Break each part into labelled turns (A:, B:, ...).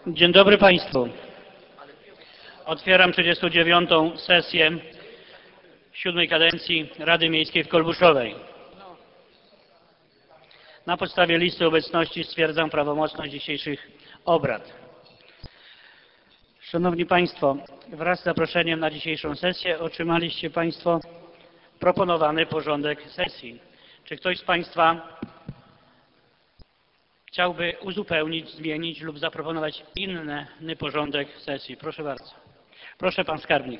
A: Dzień dobry Państwu. Otwieram 39. sesję 7. kadencji Rady Miejskiej w Kolbuszowej. Na podstawie listy obecności stwierdzam prawomocność dzisiejszych obrad. Szanowni Państwo, wraz z zaproszeniem na dzisiejszą sesję otrzymaliście Państwo proponowany porządek sesji. Czy ktoś z Państwa chciałby uzupełnić, zmienić lub zaproponować inny porządek sesji? Proszę bardzo. Proszę Pan Skarbnik.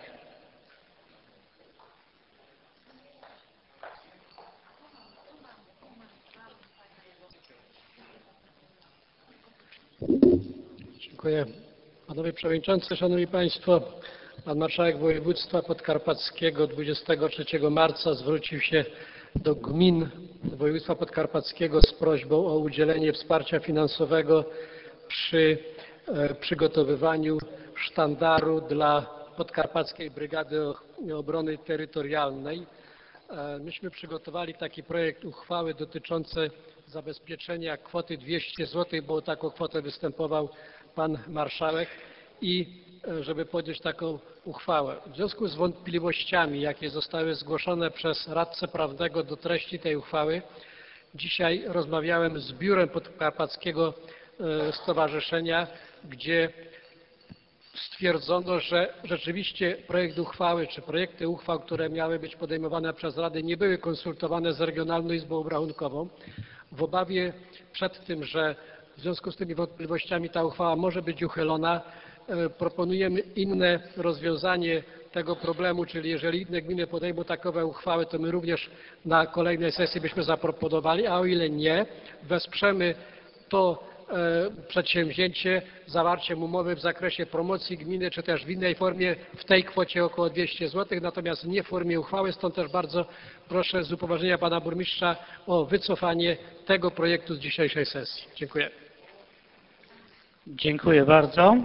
B: Dziękuję. Panowie Przewodniczący, Szanowni Państwo, Pan Marszałek Województwa Podkarpackiego 23 marca zwrócił się do gmin województwa podkarpackiego z prośbą o udzielenie wsparcia finansowego przy przygotowywaniu sztandaru dla Podkarpackiej Brygady Obrony Terytorialnej. Myśmy przygotowali taki projekt uchwały dotyczący zabezpieczenia kwoty 200 zł, bo o taką kwotę występował Pan Marszałek i żeby podjąć taką uchwałę. W związku z wątpliwościami, jakie zostały zgłoszone przez radcę prawnego do treści tej uchwały, dzisiaj rozmawiałem z biurem Podkarpackiego Stowarzyszenia, gdzie stwierdzono, że rzeczywiście projekt uchwały czy projekty uchwał, które miały być podejmowane przez Radę, nie były konsultowane z Regionalną Izbą Obrachunkową. W obawie przed tym, że w związku z tymi wątpliwościami ta uchwała może być uchylona, proponujemy inne rozwiązanie tego problemu, czyli jeżeli inne gminy podejmą takowe uchwały, to my również na kolejnej sesji byśmy zaproponowali, a o ile nie, wesprzemy to przedsięwzięcie zawarciem umowy w zakresie promocji gminy, czy też w innej formie w tej kwocie około 200 zł, natomiast nie w formie uchwały. Stąd też bardzo proszę z upoważnienia Pana Burmistrza o wycofanie tego projektu z dzisiejszej sesji. Dziękuję.
A: Dziękuję bardzo.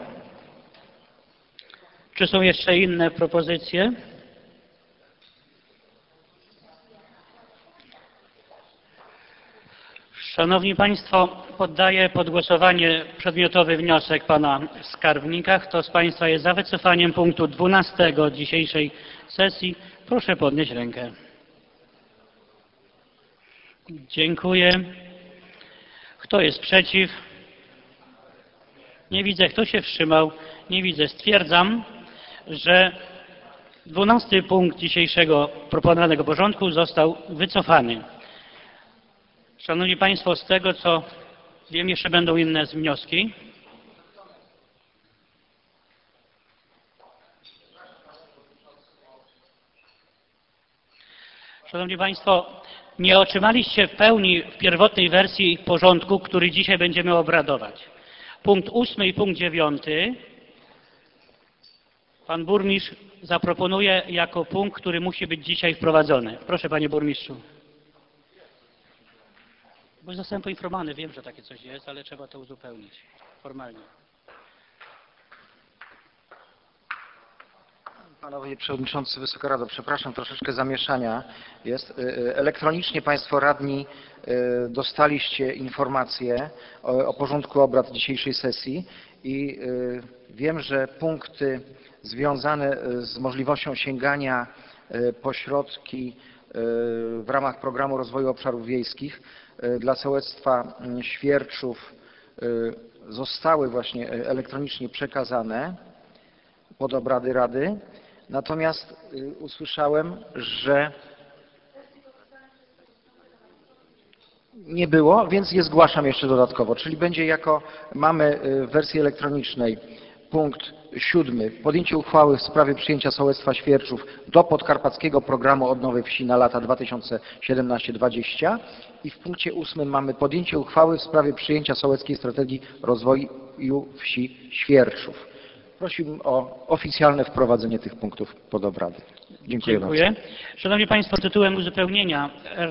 A: Czy są jeszcze inne propozycje? Szanowni Państwo, poddaję pod głosowanie przedmiotowy wniosek Pana Skarbnika. Kto z Państwa jest za wycofaniem punktu 12 dzisiejszej sesji, proszę podnieść rękę. Dziękuję. Kto jest przeciw? Nie widzę. Kto się wstrzymał? Nie widzę. Stwierdzam, że 12 punkt dzisiejszego proponowanego porządku został wycofany. Szanowni Państwo, z tego co wiem, jeszcze będą inne wnioski. Szanowni Państwo, nie otrzymaliście w pełni w pierwotnej wersji porządku, który dzisiaj będziemy obradować. Punkt 8 i punkt 9 Pan Burmistrz zaproponuje jako punkt, który musi być dzisiaj wprowadzony. Proszę Panie Burmistrzu. Bo zostałem poinformowany, wiem, że takie coś jest, ale trzeba to uzupełnić formalnie.
C: Panowie Przewodniczący, Wysoka Rado, przepraszam, troszeczkę zamieszania jest. Elektronicznie Państwo radni dostaliście informację o porządku obrad dzisiejszej sesji i wiem, że punkty związane z możliwością sięgania po środki w ramach Programu Rozwoju Obszarów Wiejskich dla sołectwa Świerczów zostały właśnie elektronicznie przekazane pod obrady Rady. Natomiast usłyszałem, że nie było, więc je zgłaszam jeszcze dodatkowo. Czyli będzie mamy w wersji elektronicznej punkt 7. Podjęcie uchwały w sprawie przyjęcia sołectwa Świerczów do Podkarpackiego Programu Odnowy Wsi na lata 2017-2020 i w punkcie 8 mamy podjęcie uchwały w sprawie przyjęcia sołeckiej strategii rozwoju wsi Świerczów. Prosiłbym o oficjalne wprowadzenie tych punktów pod obrady. Dziękuję bardzo.
A: Szanowni Państwo, tytułem uzupełnienia,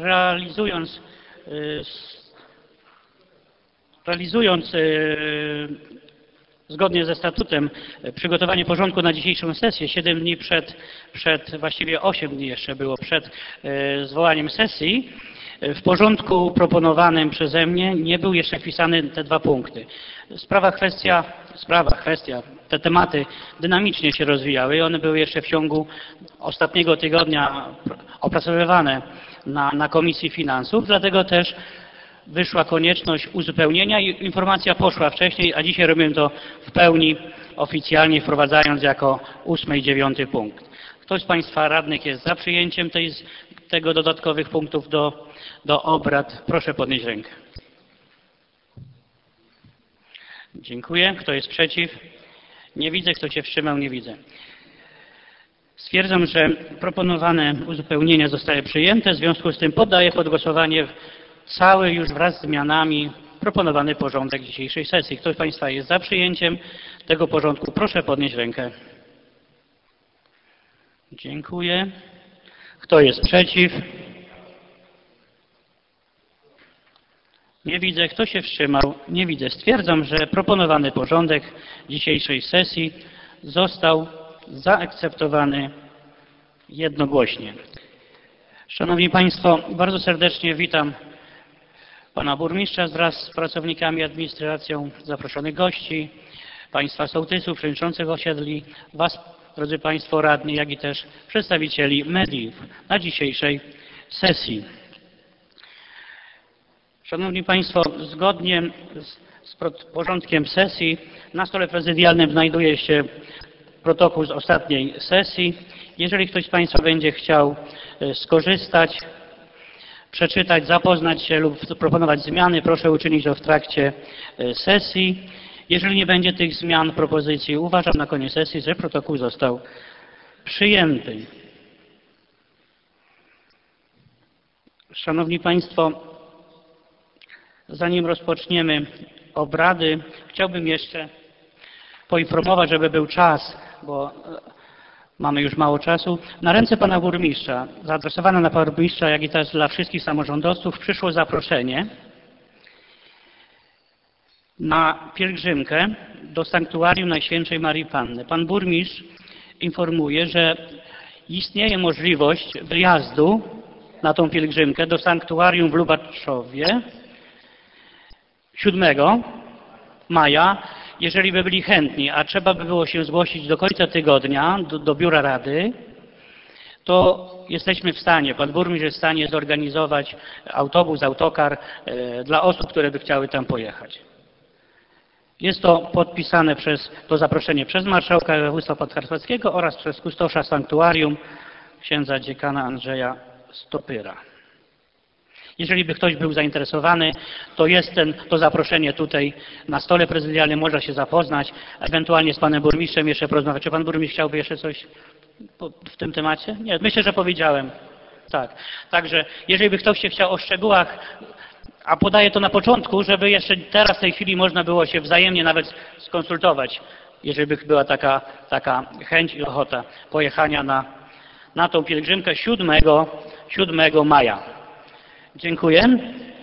A: realizując zgodnie ze statutem przygotowanie porządku na dzisiejszą sesję, 7 dni właściwie 8 dni jeszcze było przed zwołaniem sesji, W porządku proponowanym przeze mnie nie był jeszcze wpisany te dwa punkty. Kwestia, te tematy dynamicznie się rozwijały i one były jeszcze w ciągu ostatniego tygodnia opracowywane na Komisji Finansów, dlatego też wyszła konieczność uzupełnienia i informacja poszła wcześniej, a dzisiaj robimy to w pełni oficjalnie, wprowadzając jako 8. i 9. punkt. Ktoś z Państwa radnych jest za przyjęciem tego dodatkowych punktów do obrad? Proszę podnieść rękę. Dziękuję. Kto jest przeciw? Nie widzę. Kto się wstrzymał? Nie widzę. Stwierdzam, że proponowane uzupełnienia zostały przyjęte. W związku z tym poddaję pod głosowanie cały już wraz z zmianami proponowany porządek dzisiejszej sesji. Kto z Państwa jest za przyjęciem tego porządku? Proszę podnieść rękę. Dziękuję. Kto jest przeciw? Nie widzę. Kto się wstrzymał? Nie widzę. Stwierdzam, że proponowany porządek dzisiejszej sesji został zaakceptowany jednogłośnie. Szanowni Państwo, bardzo serdecznie witam Pana Burmistrza wraz z pracownikami, administracją, zaproszonych gości, Państwa sołtysów, przewodniczących osiedli, Was, drodzy Państwo radni, jak i też przedstawicieli mediów na dzisiejszej sesji. Szanowni Państwo, zgodnie z porządkiem sesji na stole prezydialnym znajduje się protokół z ostatniej sesji. Jeżeli ktoś z Państwa będzie chciał skorzystać, przeczytać, zapoznać się lub proponować zmiany, proszę uczynić to w trakcie sesji. Jeżeli nie będzie tych zmian, propozycji, uważam na koniec sesji, że protokół został przyjęty. Szanowni Państwo, zanim rozpoczniemy obrady, chciałbym jeszcze poinformować, żeby był czas, bo mamy już mało czasu. Na ręce Pana Burmistrza, zaadresowane na Pana Burmistrza, jak i też dla wszystkich samorządowców, przyszło zaproszenie na pielgrzymkę do Sanktuarium Najświętszej Marii Panny. Pan Burmistrz informuje, że istnieje możliwość wyjazdu na tą pielgrzymkę do Sanktuarium w Lubaczowie 7 maja, jeżeli by byli chętni, a trzeba by było się zgłosić do końca tygodnia do Biura Rady, to jesteśmy w stanie, Pan Burmistrz jest w stanie zorganizować autobus, autokar dla osób, które by chciały tam pojechać. Jest to podpisane to zaproszenie przez marszałka województwa podkarpackiego oraz przez kustosza sanktuarium, księdza dziekana Andrzeja Stopyra. Jeżeli by ktoś był zainteresowany, to jest to zaproszenie tutaj na stole prezydialnym, można się zapoznać, ewentualnie z Panem Burmistrzem jeszcze porozmawiać. Czy Pan Burmistrz chciałby jeszcze coś w tym temacie? Nie, myślę, że powiedziałem. Tak. Także jeżeli by ktoś się chciał o szczegółach, a podaję to na początku, żeby jeszcze teraz w tej chwili można było się wzajemnie nawet skonsultować, jeżeli by była taka chęć i ochota pojechania na tą pielgrzymkę 7 maja. Dziękuję.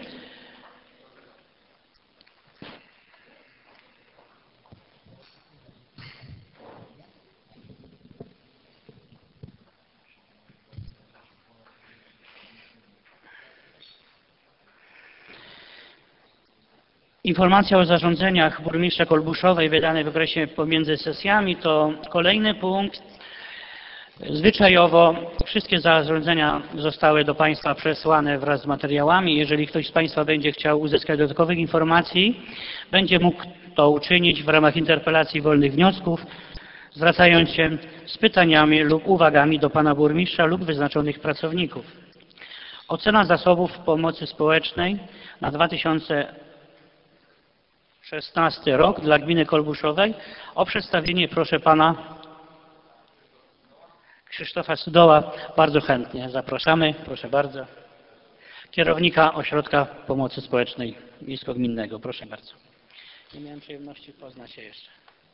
A: Informacja o zarządzeniach burmistrza Kolbuszowej wydanej w okresie pomiędzy sesjami to kolejny punkt. Zwyczajowo wszystkie zarządzenia zostały do Państwa przesłane wraz z materiałami. Jeżeli ktoś z Państwa będzie chciał uzyskać dodatkowych informacji, będzie mógł to uczynić w ramach interpelacji wolnych wniosków, zwracając się z pytaniami lub uwagami do Pana Burmistrza lub wyznaczonych pracowników. Ocena zasobów pomocy społecznej na 2016 rok dla gminy Kolbuszowej. O przedstawienie proszę Pana Krzysztofa Sudoła. Bardzo chętnie zapraszamy. Proszę bardzo. Kierownika Ośrodka Pomocy Społecznej Miejsko-Gminnego. Proszę bardzo. Nie miałem przyjemności poznać się jeszcze.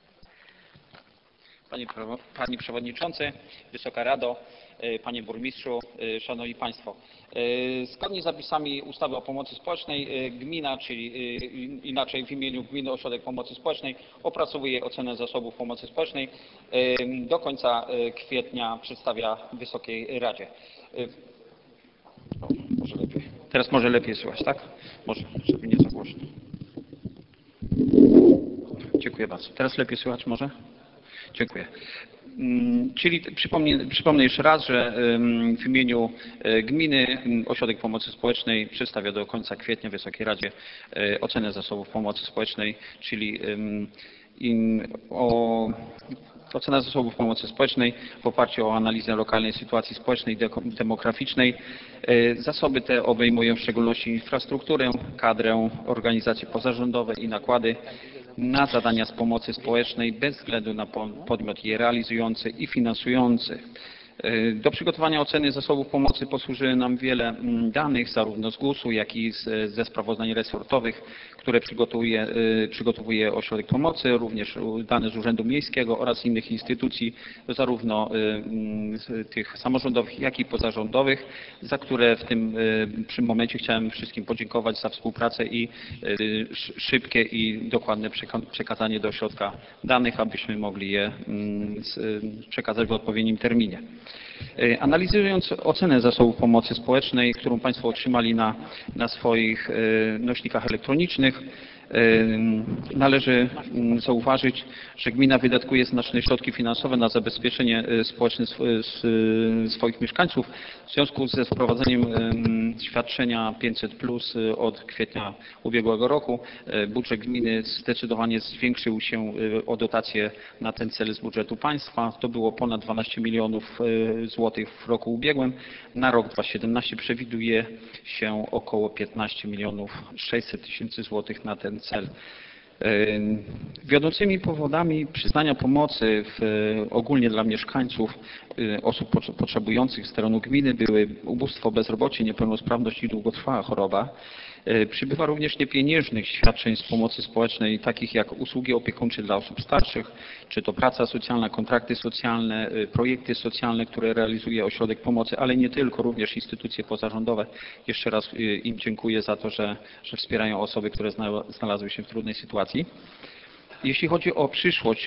D: Panie Przewodniczący, Wysoka Rado, Panie Burmistrzu, Szanowni Państwo. Zgodnie z zapisami ustawy o pomocy społecznej gmina, czyli inaczej w imieniu Gminy Ośrodek Pomocy Społecznej, opracowuje ocenę zasobów pomocy społecznej. Do końca kwietnia przedstawia Wysokiej Radzie. Może lepiej. Teraz może lepiej słychać, tak? Może, żeby nie za głośno. Dziękuję bardzo. Teraz lepiej słychać może? Dziękuję. Czyli przypomnę jeszcze raz, że w imieniu gminy Ośrodek Pomocy Społecznej przedstawia do końca kwietnia Wysokiej Radzie ocenę zasobów pomocy społecznej, czyli ocena zasobów pomocy społecznej w oparciu o analizę lokalnej sytuacji społecznej i demograficznej. Zasoby te obejmują w szczególności infrastrukturę, kadrę, organizacje pozarządowe i nakłady na zadania z pomocy społecznej bez względu na podmiot je realizujący i finansujący. Do przygotowania oceny zasobów pomocy posłuży nam wiele danych, zarówno z GUS-u, jak i ze sprawozdań resortowych, które przygotowuje Ośrodek Pomocy, również dane z Urzędu Miejskiego oraz innych instytucji, zarówno tych samorządowych, jak i pozarządowych, za które w tym momencie chciałem wszystkim podziękować za współpracę i szybkie i dokładne przekazanie do ośrodka danych, abyśmy mogli je przekazać w odpowiednim terminie. Analizując ocenę zasobów pomocy społecznej, którą Państwo otrzymali na swoich nośnikach elektronicznych, należy zauważyć, że gmina wydatkuje znaczne środki finansowe na zabezpieczenie społeczne swoich mieszkańców. W związku ze wprowadzeniem świadczenia 500+ od kwietnia ubiegłego roku budżet gminy zdecydowanie zwiększył się o dotację na ten cel z budżetu państwa. To było ponad 12 milionów złotych w roku ubiegłym. Na rok 2017 przewiduje się około 15 milionów 600 tysięcy złotych na ten cel. Wiodącymi powodami przyznania pomocy ogólnie dla mieszkańców, osób potrzebujących z terenu gminy były ubóstwo, bezrobocie, niepełnosprawność i długotrwała choroba. Przybywa również niepieniężnych świadczeń z pomocy społecznej, takich jak usługi opiekuńcze dla osób starszych, czy to praca socjalna, kontrakty socjalne, projekty socjalne, które realizuje Ośrodek Pomocy, ale nie tylko, również instytucje pozarządowe. Jeszcze raz im dziękuję za to, że wspierają osoby, które znalazły się w trudnej sytuacji. Jeśli chodzi o przyszłość,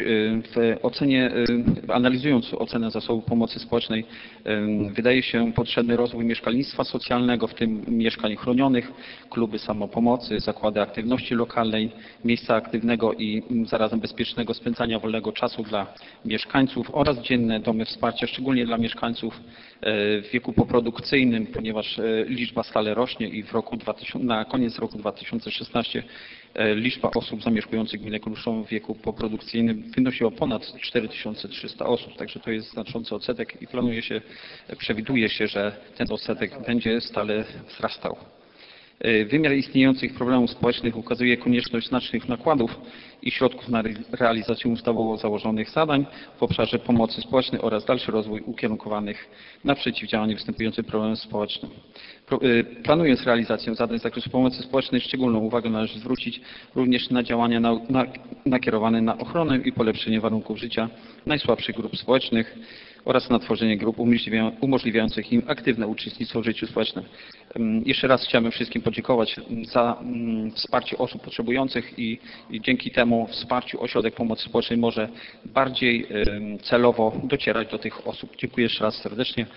D: analizując ocenę zasobów pomocy społecznej, wydaje się potrzebny rozwój mieszkalnictwa socjalnego, w tym mieszkań chronionych, kluby samopomocy, zakłady aktywności lokalnej, miejsca aktywnego i zarazem bezpiecznego spędzania wolnego czasu dla mieszkańców oraz dzienne domy wsparcia, szczególnie dla mieszkańców w wieku poprodukcyjnym, ponieważ liczba stale rośnie i na koniec roku 2016 liczba osób zamieszkujących gminę Kruszą w wieku poprodukcyjnym wynosiła ponad 4300 osób, także to jest znaczący odsetek i przewiduje się, że ten odsetek będzie stale wzrastał. Wymiar istniejących problemów społecznych ukazuje konieczność znacznych nakładów i środków na realizację ustawowo założonych zadań w obszarze pomocy społecznej oraz dalszy rozwój ukierunkowanych na przeciwdziałanie występującym problemom społecznym. Planując realizację zadań z zakresu pomocy społecznej, szczególną uwagę należy zwrócić również na działania nakierowane na ochronę i polepszenie warunków życia najsłabszych grup społecznych oraz na tworzenie grup umożliwiających im aktywne uczestnictwo w życiu społecznym. Jeszcze raz chciałbym wszystkim podziękować za wsparcie osób potrzebujących i dzięki temu wsparciu Ośrodek Pomocy Społecznej może bardziej celowo docierać do tych osób. Dziękuję jeszcze raz serdecznie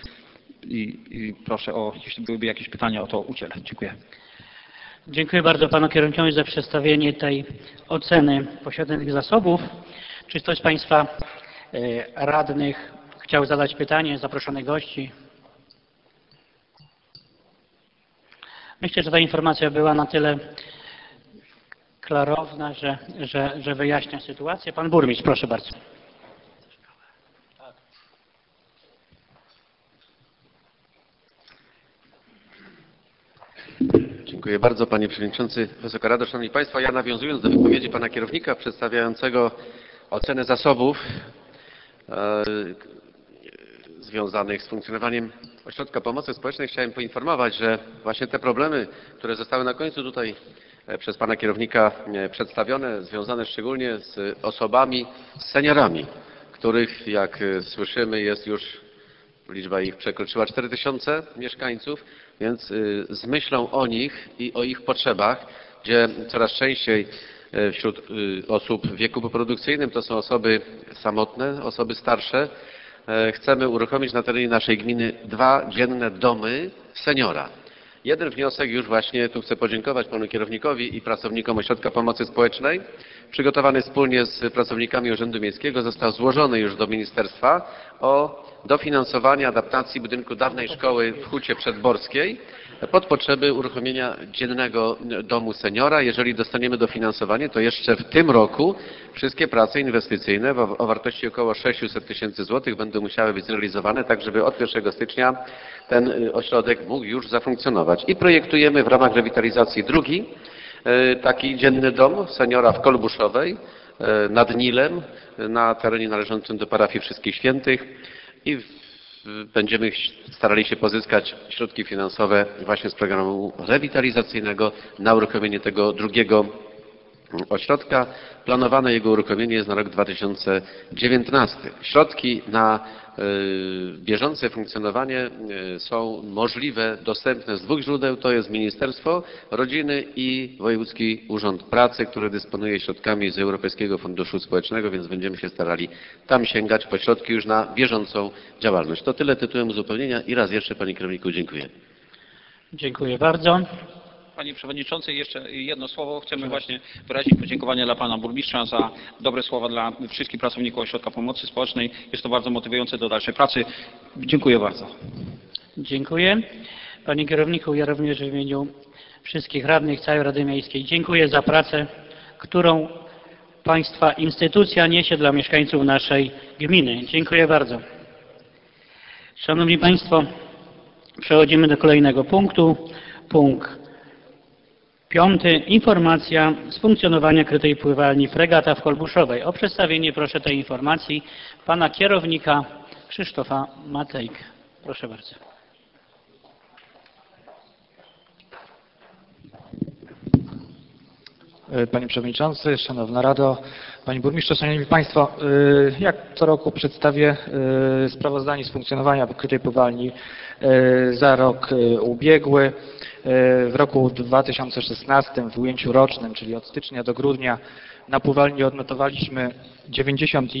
D: i proszę jeśli byłyby jakieś pytania, o to udzielę. Dziękuję.
A: Dziękuję bardzo panu kierowniczowi za przedstawienie tej oceny posiadanych zasobów. Czy ktoś z państwa radnych chciał zadać pytanie, zaproszonych gości? Myślę, że ta informacja była na tyle klarowna, że wyjaśnia sytuację. Pan burmistrz, proszę bardzo.
E: Dziękuję bardzo, panie przewodniczący, Wysoka Rado, szanowni państwo. Ja, nawiązując do wypowiedzi pana kierownika przedstawiającego ocenę zasobów związanych z funkcjonowaniem Ośrodka Pomocy Społecznej, chciałem poinformować, że właśnie te problemy, które zostały na końcu tutaj przez pana kierownika przedstawione, związane szczególnie z osobami, z seniorami, których, jak słyszymy, jest już, liczba ich przekroczyła 4000 mieszkańców, więc z myślą o nich i o ich potrzebach, gdzie coraz częściej wśród osób w wieku poprodukcyjnym to są osoby samotne, osoby starsze, chcemy uruchomić na terenie naszej gminy 2 dzienne domy seniora. Jeden wniosek już właśnie, tu chcę podziękować panu kierownikowi i pracownikom Ośrodka Pomocy Społecznej. Przygotowany wspólnie z pracownikami Urzędu Miejskiego został złożony już do ministerstwa o dofinansowanie adaptacji budynku dawnej szkoły w Hucie Przedborskiej pod potrzeby uruchomienia dziennego domu seniora. Jeżeli dostaniemy dofinansowanie, to jeszcze w tym roku wszystkie prace inwestycyjne o wartości około 600 tysięcy złotych będą musiały być zrealizowane, tak żeby od 1 stycznia ten ośrodek mógł już zafunkcjonować. I projektujemy w ramach rewitalizacji drugi taki dzienny dom seniora w Kolbuszowej nad Nilem, na terenie należącym do parafii Wszystkich Świętych i będziemy starali się pozyskać środki finansowe właśnie z programu rewitalizacyjnego na uruchomienie tego drugiego ośrodka. Planowane jego uruchomienie jest na rok 2019. Środki na bieżące funkcjonowanie są możliwe, dostępne z dwóch źródeł, to jest Ministerstwo Rodziny i Wojewódzki Urząd Pracy, który dysponuje środkami z Europejskiego Funduszu Społecznego, więc będziemy się starali tam sięgać po środki już na bieżącą działalność. To tyle tytułem uzupełnienia i raz jeszcze panie kierowniku dziękuję.
A: Dziękuję bardzo.
D: Panie Przewodniczący, jeszcze jedno słowo. Chcemy właśnie wyrazić podziękowania dla Pana Burmistrza za dobre słowa dla wszystkich pracowników Ośrodka Pomocy Społecznej. Jest to bardzo motywujące do dalszej pracy. Dziękuję bardzo.
A: Dziękuję. Panie kierowniku, ja również w imieniu wszystkich radnych całej Rady Miejskiej dziękuję za pracę, którą Państwa instytucja niesie dla mieszkańców naszej gminy. Dziękuję bardzo. Szanowni Państwo, przechodzimy do kolejnego punktu. Punkt 5. Informacja z funkcjonowania krytej pływalni Fregata w Kolbuszowej. O przedstawienie proszę tej informacji pana kierownika Krzysztofa Matejkę. Proszę bardzo.
F: Panie Przewodniczący, Szanowna Rado, Panie Burmistrzu, Szanowni Państwo, jak co roku przedstawię sprawozdanie z funkcjonowania krytej pływalni za rok ubiegły. W roku 2016 w ujęciu rocznym, czyli od stycznia do grudnia, na pływalni odnotowaliśmy 90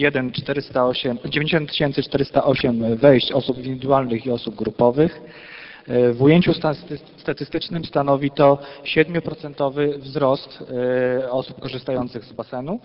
F: 408 wejść osób indywidualnych i osób grupowych. W ujęciu statystycznym stanowi to 7% wzrost osób korzystających z basenu.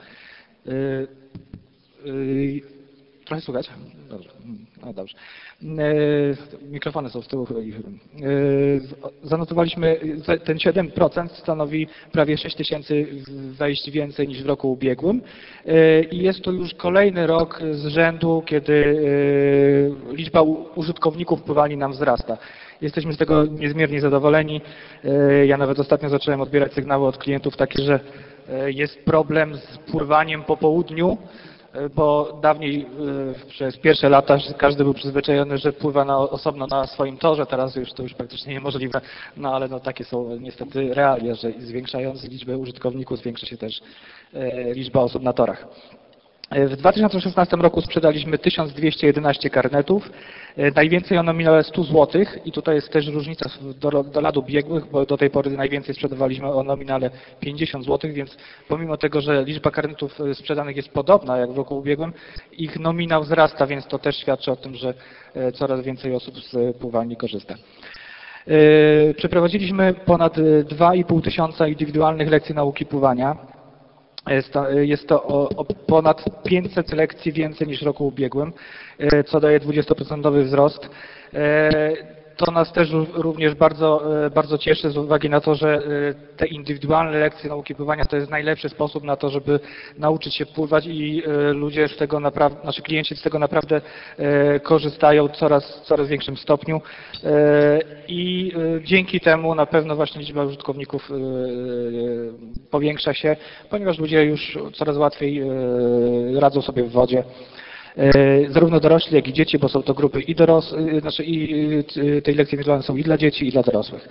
F: Trochę słychać? Dobrze. No dobrze. Mikrofony są z tyłu. Zanotowaliśmy, ten 7% stanowi prawie 6 tysięcy wejść więcej niż w roku ubiegłym i jest to już kolejny rok z rzędu, kiedy liczba użytkowników pływalni nam wzrasta. Jesteśmy z tego niezmiernie zadowoleni. Ja nawet ostatnio zacząłem odbierać sygnały od klientów takie, że jest problem z pływaniem po południu, bo dawniej przez pierwsze lata każdy był przyzwyczajony, że pływa osobno na swoim torze, teraz już to już praktycznie niemożliwe, no ale no takie są niestety realia, że zwiększając liczbę użytkowników zwiększa się też liczba osób na torach. W 2016 roku sprzedaliśmy 1211 karnetów, najwięcej o nominale 100 zł i tutaj jest też różnica do lat ubiegłych, bo do tej pory najwięcej sprzedawaliśmy o nominale 50 zł, więc pomimo tego, że liczba karnetów sprzedanych jest podobna jak w roku ubiegłym, ich nominał wzrasta, więc to też świadczy o tym, że coraz więcej osób z pływalni korzysta. Przeprowadziliśmy ponad 2,5 tysiąca indywidualnych lekcji nauki pływania. Jest to o ponad 500 lekcji więcej niż w roku ubiegłym, co daje 20% wzrost. To nas też również bardzo cieszy z uwagi na to, że te indywidualne lekcje nauki pływania to jest najlepszy sposób na to, żeby nauczyć się pływać i ludzie z tego naprawdę, nasi klienci z tego naprawdę korzystają w coraz większym stopniu i dzięki temu na pewno właśnie liczba użytkowników powiększa się, ponieważ ludzie już coraz łatwiej radzą sobie w wodzie. Zarówno dorośli, jak i dzieci, bo są to grupy i tej lekcje indywidualne są i dla dzieci, i dla dorosłych.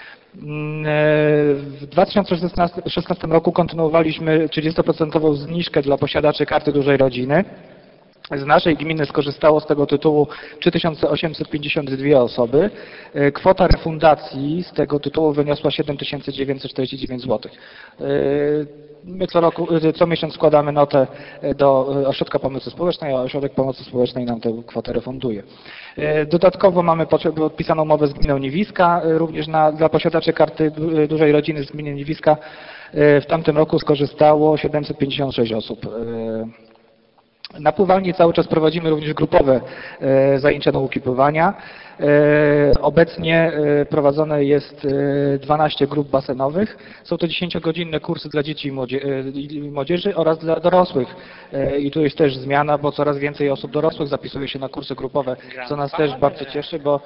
F: W 2016 roku kontynuowaliśmy 30% zniżkę dla posiadaczy karty dużej rodziny. Z naszej gminy skorzystało z tego tytułu 3852 osoby. Kwota refundacji z tego tytułu wyniosła 7949 zł. My co miesiąc składamy notę do Ośrodka Pomocy Społecznej, a Ośrodek Pomocy Społecznej nam tę kwotę refunduje. Dodatkowo mamy podpisaną umowę z gminą Niewiska, również dla posiadaczy karty dużej rodziny z gminy Niewiska. W tamtym roku skorzystało 756 osób. Na pływalni cały czas prowadzimy również grupowe zajęcia nauki pływania. Obecnie prowadzone jest 12 grup basenowych. Są to 10-godzinne kursy dla dzieci i młodzieży oraz dla dorosłych. I tu jest też zmiana, bo coraz więcej osób dorosłych zapisuje się na kursy grupowe, co nas też bardzo cieszy, bo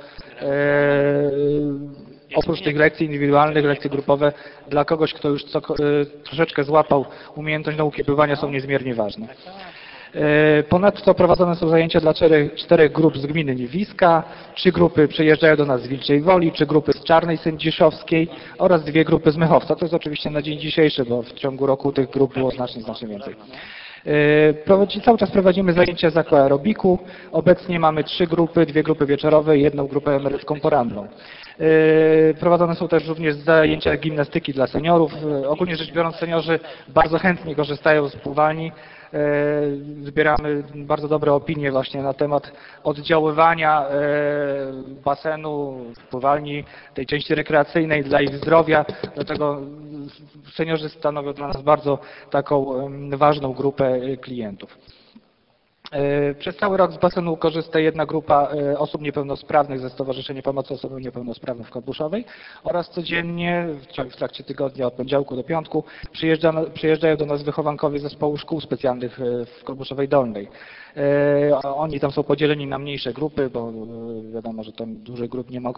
F: oprócz tych lekcji indywidualnych, lekcje grupowe dla kogoś, kto już troszeczkę złapał umiejętność nauki pływania, są niezmiernie ważne. Ponadto prowadzone są zajęcia dla 4 grup z gminy Niewiska, 3 grupy przyjeżdżają do nas z Wilczej Woli, 3 grupy z Czarnej Sędziszowskiej oraz 2 grupy z Mychowca. To jest oczywiście na dzień dzisiejszy, bo w ciągu roku tych grup było znacznie więcej. Cały czas prowadzimy zajęcia z aquaerobiku. Obecnie mamy 3 grupy, 2 grupy wieczorowe i 1 grupę emerycką poranną. Prowadzone są też również zajęcia gimnastyki dla seniorów. Ogólnie rzecz biorąc, seniorzy bardzo chętnie korzystają z pływalni. Zbieramy bardzo dobre opinie właśnie na temat oddziaływania basenu, pływalni, tej części rekreacyjnej dla ich zdrowia. Dlatego seniorzy stanowią dla nas bardzo taką ważną grupę klientów. Przez cały rok z basenu korzysta 1 grupa osób niepełnosprawnych ze Stowarzyszenia Pomocy Osobom Niepełnosprawnym w Kolbuszowej oraz codziennie w trakcie tygodnia od poniedziałku do piątku przyjeżdżają do nas wychowankowie zespołu szkół specjalnych w Kolbuszowej Dolnej. Oni tam są podzieleni na mniejsze grupy, bo wiadomo, że tam dużych grup nie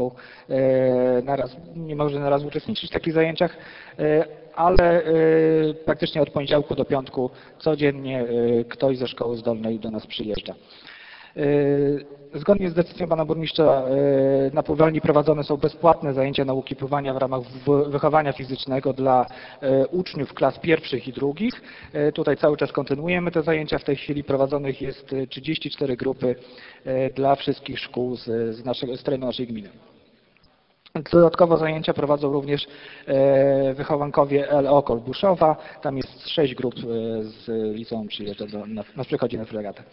F: może naraz uczestniczyć w takich zajęciach, ale praktycznie od poniedziałku do piątku codziennie ktoś ze szkoły zdolnej do nas przyjeżdża. Zgodnie z decyzją pana burmistrza na pływalni prowadzone są bezpłatne zajęcia nauki pływania w ramach wychowania fizycznego dla uczniów klas pierwszych i drugich. Tutaj cały czas kontynuujemy te zajęcia. W tej chwili prowadzonych jest 34 grupy dla wszystkich szkół z terenu naszej gminy. Dodatkowo zajęcia prowadzą również wychowankowie LO Kolbuszowa. Tam jest 6 grup z liceum przyjeżdża nas przychodzi na fregatę.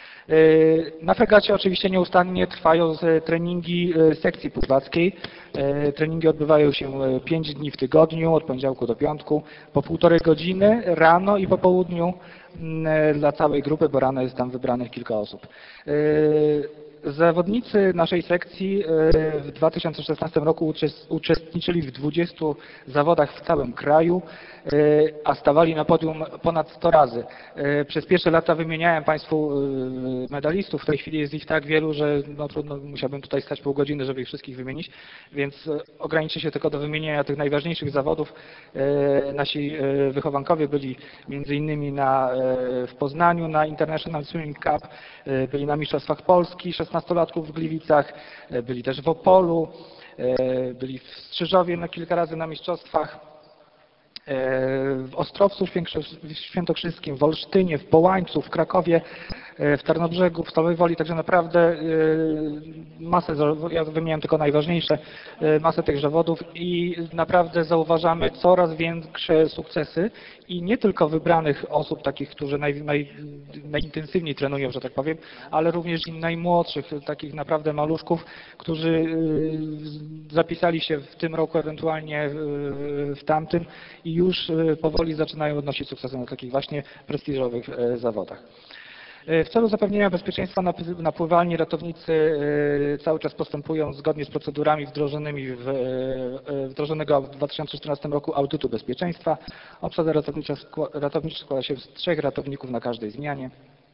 F: Na fregacie oczywiście nieustannie trwają treningi sekcji pływackiej. Treningi odbywają się 5 dni w tygodniu, od poniedziałku do piątku, po 1,5 godziny rano i po południu dla całej grupy, bo rano jest tam wybranych kilka osób. Zawodnicy naszej sekcji w 2016 roku uczestniczyli w 20 zawodach w całym kraju, a stawali na podium ponad 100 razy. Przez pierwsze lata wymieniałem Państwu medalistów, w tej chwili jest ich tak wielu, że no trudno, musiałbym tutaj stać pół godziny, żeby ich wszystkich wymienić, więc ograniczę się tylko do wymienienia tych najważniejszych zawodów. Nasi wychowankowie byli między innymi w Poznaniu na International Swimming Cup, byli na Mistrzostwach Polski 16-latków w Gliwicach, byli też w Opolu, byli w Strzyżowie kilka razy na mistrzostwach, w Ostrowcu Świętokrzyskim, w Olsztynie, w Połańcu, w Krakowie, w Tarnobrzegu, w Stalowej Woli, także naprawdę masę, ja wymieniam tylko najważniejsze, masę tych zawodów i naprawdę zauważamy coraz większe sukcesy i nie tylko wybranych osób, takich, którzy najintensywniej trenują, że tak powiem, ale również i najmłodszych, takich naprawdę maluszków, którzy zapisali się w tym roku, ewentualnie w tamtym i już powoli zaczynają odnosić sukcesy na takich właśnie prestiżowych zawodach. W celu zapewnienia bezpieczeństwa na pływalni ratownicy cały czas postępują zgodnie z procedurami wdrożonego w 2014 roku audytu bezpieczeństwa. Obsada ratownicza składa się z 3 ratowników na każdej zmianie.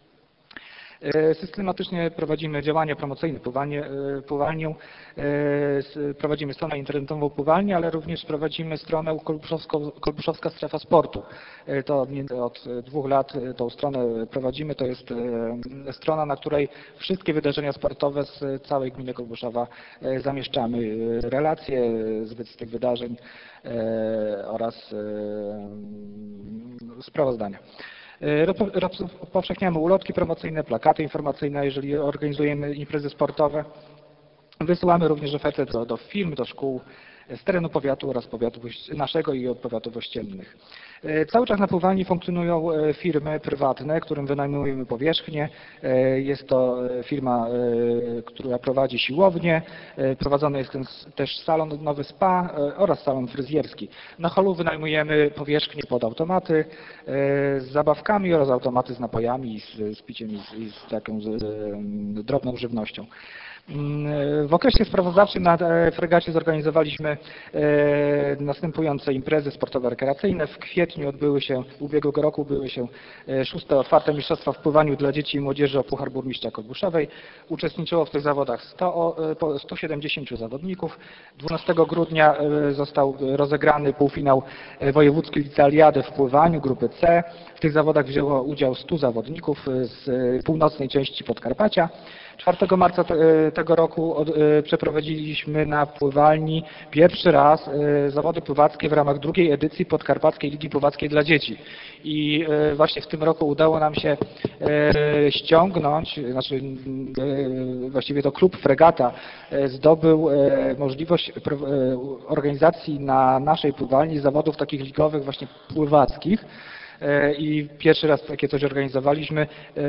F: Systematycznie prowadzimy działania promocyjne pływalnią. Prowadzimy stronę internetową pływalni, ale również prowadzimy stronę Kolbuszowska Strefa Sportu. To od 2 lat tą stronę prowadzimy. To jest strona, na której wszystkie wydarzenia sportowe z całej gminy Kolbuszowa zamieszczamy. Relacje z tych wydarzeń oraz sprawozdania. Upowszechniamy ulotki promocyjne, plakaty informacyjne, jeżeli organizujemy imprezy sportowe. Wysyłamy również ofertę do firm, do szkół z terenu powiatu oraz powiatu naszego i od powiatów ościennych. Cały czas na pływalni funkcjonują firmy prywatne, którym wynajmujemy powierzchnię. Jest to firma, która prowadzi siłownię. Prowadzony jest też salon nowy spa oraz salon fryzjerski. Na holu wynajmujemy powierzchnię pod automaty z zabawkami oraz automaty z napojami, z piciem i z taką drobną żywnością. W okresie sprawozdawczym na fregacie zorganizowaliśmy następujące imprezy sportowo-rekreacyjne. W kwietniu ubiegłego roku odbyły się 6. otwarte mistrzostwa w pływaniu dla dzieci i młodzieży o Puchar Burmistrza Kolbuszowej. Uczestniczyło w tych zawodach 170 zawodników. 12 grudnia został rozegrany półfinał wojewódzkiej licealiady w pływaniu grupy C. W tych zawodach wzięło udział 100 zawodników z północnej części Podkarpacia. 4 marca tego roku przeprowadziliśmy na pływalni pierwszy raz zawody pływackie w ramach drugiej edycji Podkarpackiej Ligi Pływackiej dla Dzieci. I właśnie w tym roku udało nam się ściągnąć, właściwie to klub Fregata zdobył możliwość organizacji na naszej pływalni zawodów takich ligowych właśnie pływackich. I pierwszy raz takie coś organizowaliśmy.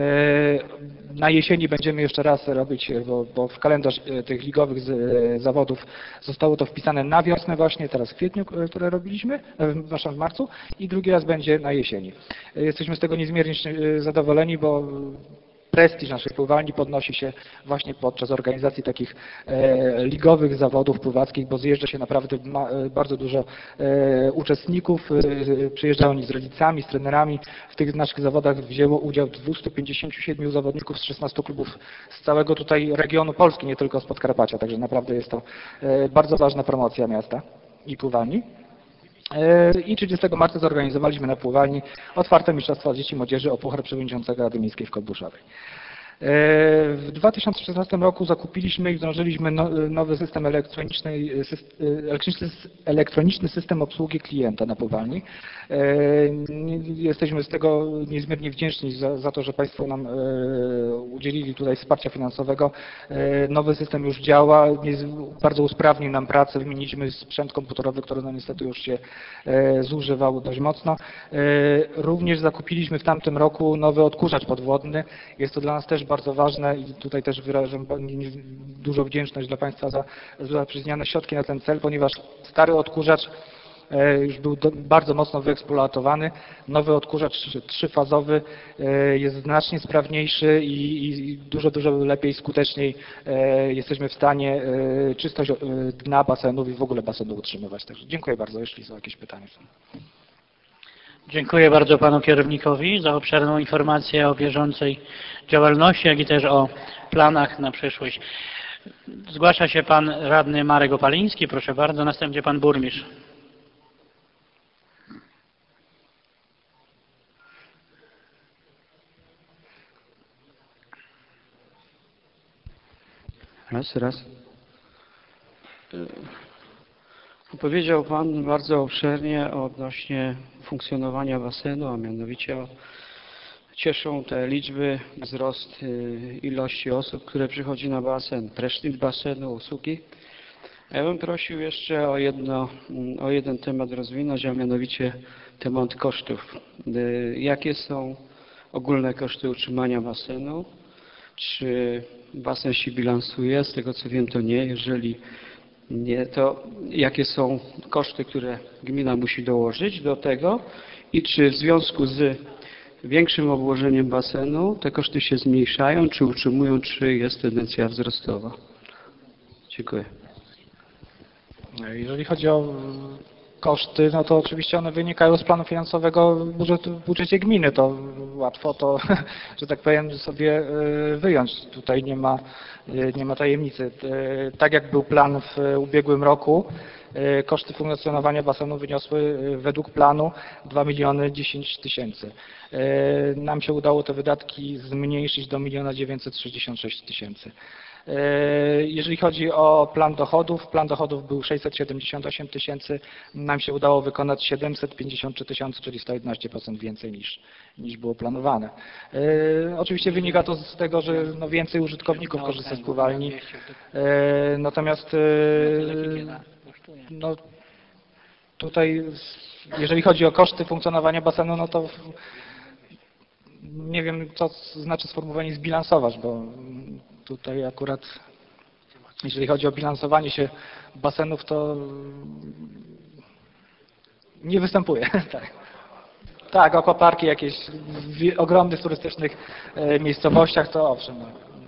F: Na jesieni będziemy jeszcze raz robić, bo w kalendarz tych ligowych zawodów zostało to wpisane na wiosnę właśnie, teraz w kwietniu, które robiliśmy, w marcu, i drugi raz będzie na jesieni. Jesteśmy z tego niezmiernie zadowoleni, bo prestiż naszej pływalni podnosi się właśnie podczas organizacji takich ligowych zawodów pływackich, bo zjeżdża się naprawdę bardzo dużo uczestników, przyjeżdżają oni z rodzicami, z trenerami. W tych naszych zawodach wzięło udział 257 zawodników z 16 klubów z całego tutaj regionu Polski, nie tylko z Podkarpacia, także naprawdę jest to bardzo ważna promocja miasta i pływalni. I 30 marca zorganizowaliśmy na pływalni otwarte mistrzostwa dzieci i młodzieży o Puchar Przewodniczącego Rady Miejskiej w Kolbuszowej. W 2016 roku zakupiliśmy i wdrożyliśmy nowy system elektroniczny system obsługi klienta na pływalni. Jesteśmy z tego niezmiernie wdzięczni za to, że Państwo nam udzielili tutaj wsparcia finansowego. Nowy system już działa, bardzo usprawnił nam pracę, wymieniliśmy sprzęt komputerowy, który no niestety już się zużywał dość mocno. Również zakupiliśmy w tamtym roku nowy odkurzacz podwodny. Jest to dla nas też bardzo ważne i tutaj też wyrażam dużą wdzięczność dla Państwa za przyznane środki na ten cel, ponieważ stary odkurzacz już był bardzo mocno wyeksploatowany. Nowy odkurzacz trzyfazowy jest znacznie sprawniejszy i dużo lepiej, skuteczniej jesteśmy w stanie czystość dna basenów i w ogóle basenu utrzymywać. Także dziękuję bardzo, jeśli są jakieś pytania.
A: Dziękuję bardzo panu kierownikowi za obszerną informację o bieżącej działalności, jak i też o planach na przyszłość. Zgłasza się pan radny Marek Opaliński, proszę bardzo, następnie pan burmistrz.
G: Raz. Powiedział Pan bardzo obszernie odnośnie funkcjonowania basenu, a mianowicie cieszą te liczby, wzrost ilości osób, które przychodzi na basen, prysznic basenu, usługi. Ja bym prosił jeszcze o jeden temat rozwinąć, a mianowicie temat kosztów. Jakie są ogólne koszty utrzymania basenu? Czy basen się bilansuje? Z tego co wiem, to nie. Jeżeli nie, to jakie są koszty, które gmina musi dołożyć do tego i czy w związku z większym obłożeniem basenu te koszty się zmniejszają, czy utrzymują, czy jest tendencja wzrostowa? Dziękuję.
F: Jeżeli chodzi o koszty, no to oczywiście one wynikają z planu finansowego w budżecie gminy. To łatwo to, że tak powiem, sobie wyjąć. Tutaj nie ma tajemnicy. Tak jak był plan w ubiegłym roku, Koszty funkcjonowania basenu wyniosły według planu 2 010 000. Nam się udało te wydatki zmniejszyć do 1 966 000. Jeżeli chodzi o plan dochodów był 678 000, nam się udało wykonać 753 000, czyli 111% więcej niż było planowane. Oczywiście wynika to z tego, że no więcej użytkowników korzysta z pływalni, natomiast no tutaj jeżeli chodzi o koszty funkcjonowania basenu, no to nie wiem, co znaczy sformułowanie zbilansować, bo tutaj akurat jeżeli chodzi o bilansowanie się basenów, to nie występuje. Tak, aquaparki jakieś w ogromnych turystycznych miejscowościach, to owszem.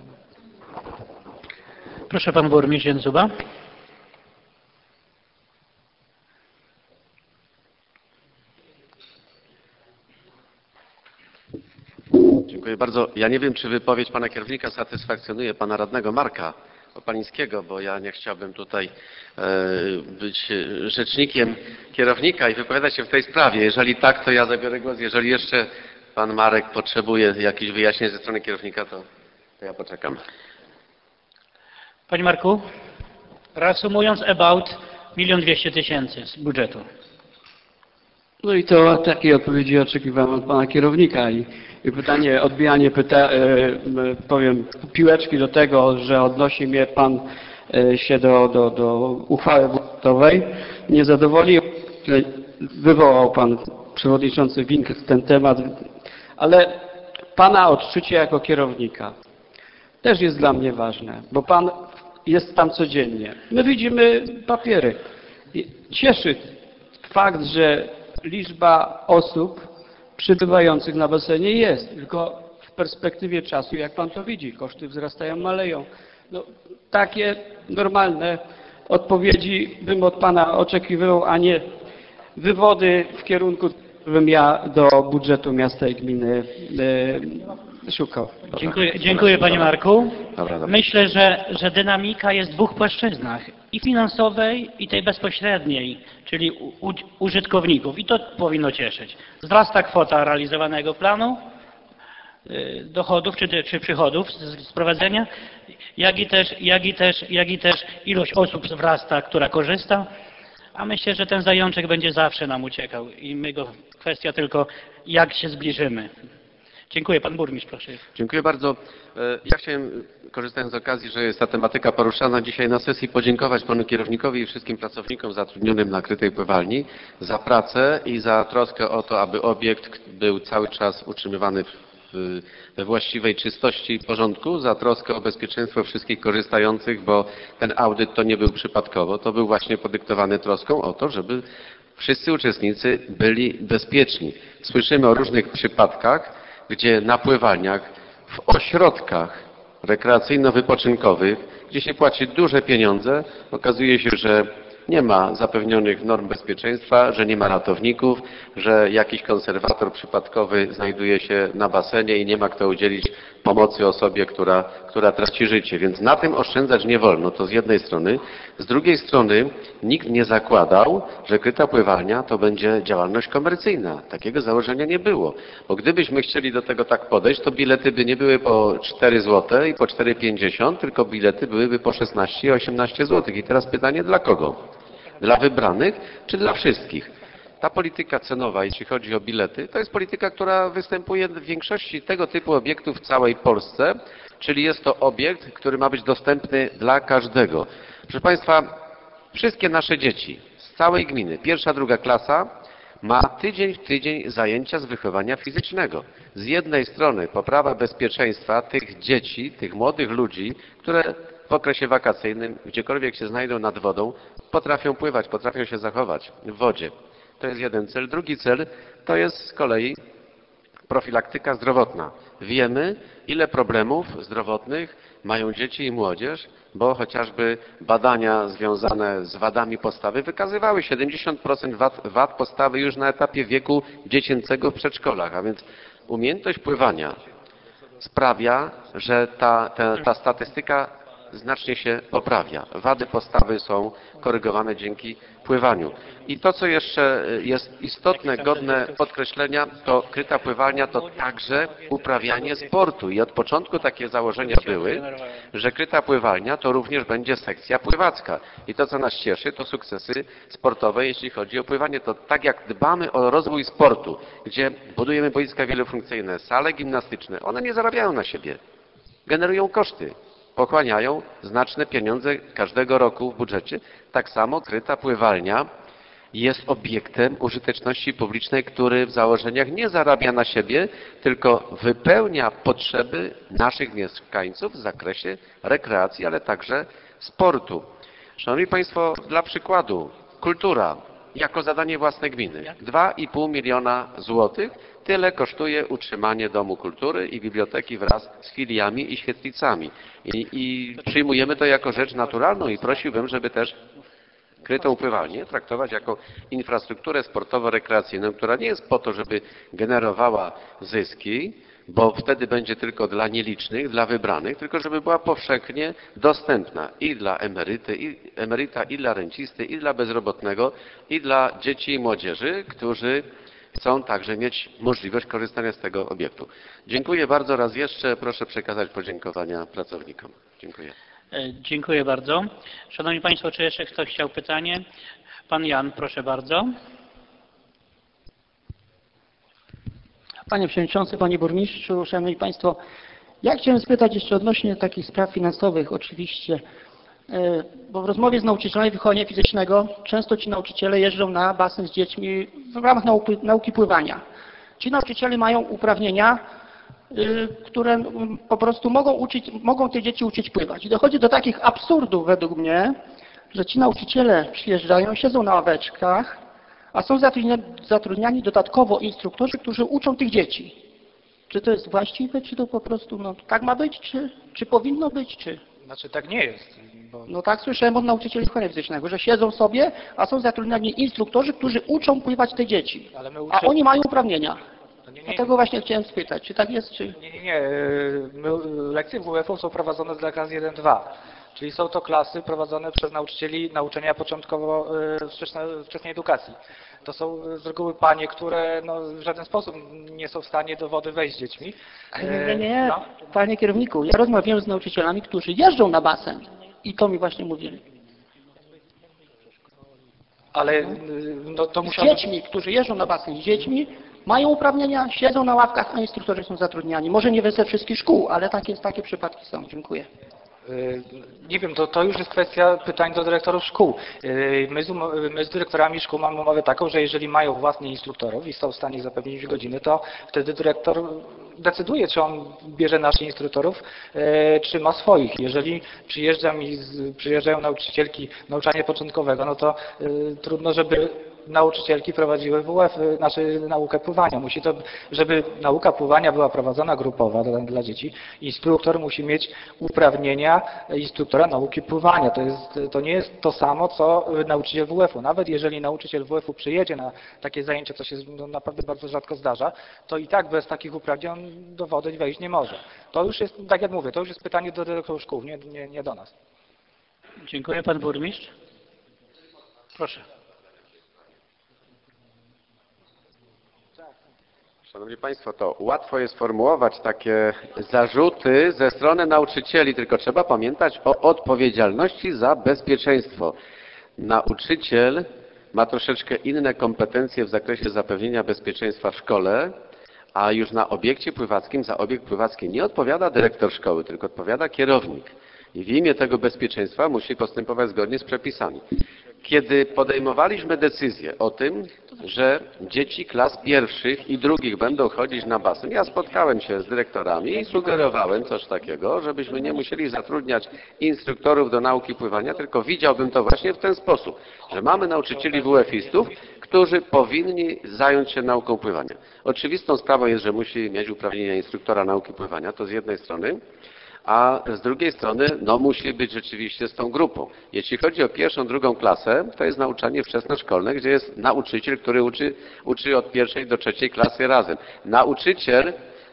A: Proszę pan burmistrz Jędzuba.
E: Dziękuję bardzo. Ja nie wiem, czy wypowiedź pana kierownika satysfakcjonuje pana radnego Marka Opalińskiego, bo ja nie chciałbym tutaj być rzecznikiem kierownika i wypowiadać się w tej sprawie. Jeżeli tak, to ja zabiorę głos. Jeżeli jeszcze pan Marek potrzebuje jakichś wyjaśnień ze strony kierownika, to ja poczekam.
A: Panie Marku, reasumując, about 1 200 000 z budżetu.
G: No i to takiej odpowiedzi oczekiwałem od pana kierownika i pytanie, odbijanie powiem piłeczki do tego, że odnosi mnie pan się do uchwały budżetowej. Nie zadowolił, wywołał pan przewodniczący Wink ten temat, ale pana odczucie jako kierownika też jest dla mnie ważne, bo pan jest tam codziennie. My widzimy papiery. Cieszy fakt, że liczba osób przybywających na basenie jest, tylko w perspektywie czasu, jak pan to widzi, koszty wzrastają, maleją. No, takie normalne odpowiedzi bym od pana oczekiwał, a nie wywody w kierunku, którym ja do budżetu miasta i gminy szukał.
A: Dziękuję panie Marku.
E: Dobra.
A: Myślę, że dynamika jest w dwóch płaszczyznach. I finansowej, i tej bezpośredniej, czyli użytkowników. I to powinno cieszyć. Wzrasta kwota realizowanego planu dochodów czy przychodów z prowadzenia, jak i też ilość osób wzrasta, która korzysta. A myślę, że ten zajączek będzie zawsze nam uciekał i kwestia tylko jak się zbliżymy. Dziękuję. Pan burmistrz, proszę.
E: Dziękuję bardzo. Ja chciałem, korzystając z okazji, że jest ta tematyka poruszana dzisiaj na sesji, podziękować panu kierownikowi i wszystkim pracownikom zatrudnionym na krytej pływalni za pracę i za troskę o to, aby obiekt był cały czas utrzymywany we właściwej czystości i porządku, za troskę o bezpieczeństwo wszystkich korzystających, bo ten audyt to nie był przypadkowo, to był właśnie podyktowany troską o to, żeby wszyscy uczestnicy byli bezpieczni. Słyszymy o różnych przypadkach, gdzie na pływalniach, w ośrodkach rekreacyjno-wypoczynkowych, gdzie się płaci duże pieniądze, okazuje się, że nie ma zapewnionych norm bezpieczeństwa, że nie ma ratowników, że jakiś konserwator przypadkowy znajduje się na basenie i nie ma kto udzielić pomocy osobie, która traci życie. Więc na tym oszczędzać nie wolno, to z jednej strony. Z drugiej strony nikt nie zakładał, że kryta pływalnia to będzie działalność komercyjna. Takiego założenia nie było. Bo gdybyśmy chcieli do tego tak podejść, to bilety by nie były po 4 zł i po 4,50, tylko bilety byłyby po 16 i 18 zł. I teraz pytanie, dla kogo? Dla wybranych czy dla wszystkich? Ta polityka cenowa, jeśli chodzi o bilety, to jest polityka, która występuje w większości tego typu obiektów w całej Polsce, czyli jest to obiekt, który ma być dostępny dla każdego. Proszę Państwa, wszystkie nasze dzieci z całej gminy, 1., 2. klasa, ma tydzień w tydzień zajęcia z wychowania fizycznego. Z jednej strony poprawa bezpieczeństwa tych dzieci, tych młodych ludzi, które w okresie wakacyjnym, gdziekolwiek się znajdą nad wodą, potrafią pływać, potrafią się zachować w wodzie. To jest jeden cel. Drugi cel to jest z kolei profilaktyka zdrowotna. Wiemy, ile problemów zdrowotnych mają dzieci i młodzież, bo chociażby badania związane z wadami postawy wykazywały 70% wad postawy już na etapie wieku dziecięcego w przedszkolach, a więc umiejętność pływania sprawia, że ta statystyka znacznie się poprawia. Wady postawy są korygowane dzięki pływaniu. I to, co jeszcze jest istotne, godne podkreślenia, to kryta pływalnia to także uprawianie sportu. I od początku takie założenia były, że kryta pływalnia to również będzie sekcja pływacka. I to, co nas cieszy, to sukcesy sportowe, jeśli chodzi o pływanie. To tak jak dbamy o rozwój sportu, gdzie budujemy boiska wielofunkcyjne, sale gimnastyczne, one nie zarabiają na siebie. Generują koszty, pochłaniają znaczne pieniądze każdego roku w budżecie. Tak samo kryta pływalnia jest obiektem użyteczności publicznej, który w założeniach nie zarabia na siebie, tylko wypełnia potrzeby naszych mieszkańców w zakresie rekreacji, ale także sportu. Szanowni Państwo, dla przykładu, kultura jako zadanie własne gminy. 2,5 miliona złotych. Tyle kosztuje utrzymanie Domu Kultury i biblioteki wraz z filiami i świetlicami. I przyjmujemy to jako rzecz naturalną i prosiłbym, żeby też krytą pływalnię traktować jako infrastrukturę sportowo-rekreacyjną, która nie jest po to, żeby generowała zyski, bo wtedy będzie tylko dla nielicznych, dla wybranych, tylko żeby była powszechnie dostępna i dla emeryta, i dla rencisty, i dla bezrobotnego, i dla dzieci i młodzieży, którzy chcą także mieć możliwość korzystania z tego obiektu. Dziękuję bardzo raz jeszcze. Proszę przekazać podziękowania pracownikom. Dziękuję.
A: Dziękuję bardzo. Szanowni Państwo, czy jeszcze ktoś chciał pytanie? Pan Jan, proszę bardzo.
H: Panie Przewodniczący, Panie Burmistrzu, Szanowni Państwo, ja chciałem spytać jeszcze odnośnie takich spraw finansowych oczywiście, bo w rozmowie z nauczycielami wychowania fizycznego często ci nauczyciele jeżdżą na basen z dziećmi w ramach nauki pływania. Ci nauczyciele mają uprawnienia, które po prostu mogą te dzieci uczyć pływać. I dochodzi do takich absurdów według mnie, że ci nauczyciele przyjeżdżają, siedzą na ławeczkach, a są zatrudniani dodatkowo instruktorzy, którzy uczą tych dzieci. Czy to jest właściwe, czy to po prostu tak ma być, czy powinno być, czy...
F: Znaczy tak nie jest. Bo...
H: No tak słyszałem od nauczycieli wychowania fizycznego, że siedzą sobie, a są zatrudniani instruktorzy, którzy uczą pływać te dzieci.
F: Ale my
H: A oni mają uprawnienia.
F: Nie.
H: Dlatego właśnie chciałem spytać, czy tak jest, czy...
F: Nie. Lekcje WF-u są prowadzone dla klas 1-2. Czyli są to klasy prowadzone przez nauczycieli nauczania początkowo wczesnej edukacji. To są z reguły panie, które w żaden sposób nie są w stanie do wody wejść z dziećmi.
H: Nie. Panie kierowniku, ja rozmawiałem z nauczycielami, którzy jeżdżą na basen i to mi właśnie mówili.
F: Ale to
H: Z dziećmi, którzy jeżdżą na basen z dziećmi, mają uprawnienia, siedzą na ławkach, a instruktorzy są zatrudniani. Może nie we wszystkich szkół, ale takie przypadki są. Dziękuję.
F: Nie wiem, to już jest kwestia pytań do dyrektorów szkół. My z dyrektorami szkół mamy umowę taką, że jeżeli mają własnych instruktorów i są w stanie zapewnić godziny, to wtedy dyrektor decyduje, czy on bierze naszych instruktorów, czy ma swoich. Jeżeli przyjeżdżają nauczycielki nauczania początkowego, no to trudno, żeby nauczycielki prowadziły WF, naukę pływania. Musi to, żeby nauka pływania była prowadzona grupowa dla dzieci, instruktor musi mieć uprawnienia instruktora nauki pływania. To nie jest to samo, co nauczyciel WF-u. Nawet jeżeli nauczyciel WF-u przyjedzie na takie zajęcia, co się naprawdę bardzo rzadko zdarza, to i tak bez takich uprawnień on do wody wejść nie może. To już jest, tak jak mówię, to już jest pytanie do dyrektorów szkół, nie do nas.
A: Dziękuję. Pan burmistrz. Proszę.
E: Szanowni Państwo, to łatwo jest formułować takie zarzuty ze strony nauczycieli, tylko trzeba pamiętać o odpowiedzialności za bezpieczeństwo. Nauczyciel ma troszeczkę inne kompetencje w zakresie zapewnienia bezpieczeństwa w szkole, a już na obiekcie pływackim, za obiekt pływacki nie odpowiada dyrektor szkoły, tylko odpowiada kierownik. I w imię tego bezpieczeństwa musi postępować zgodnie z przepisami. Kiedy podejmowaliśmy decyzję o tym, że dzieci klas pierwszych i drugich będą chodzić na basen, ja spotkałem się z dyrektorami i sugerowałem coś takiego, żebyśmy nie musieli zatrudniać instruktorów do nauki pływania, tylko widziałbym to właśnie w ten sposób, że mamy nauczycieli WF-istów, którzy powinni zająć się nauką pływania. Oczywistą sprawą jest, że musi mieć uprawnienia instruktora nauki pływania, to z jednej strony, a z drugiej strony musi być rzeczywiście z tą grupą. Jeśli chodzi o pierwszą, drugą klasę, to jest nauczanie wczesnoszkolne, gdzie jest nauczyciel, który uczy od pierwszej do trzeciej klasy razem. Nauczyciel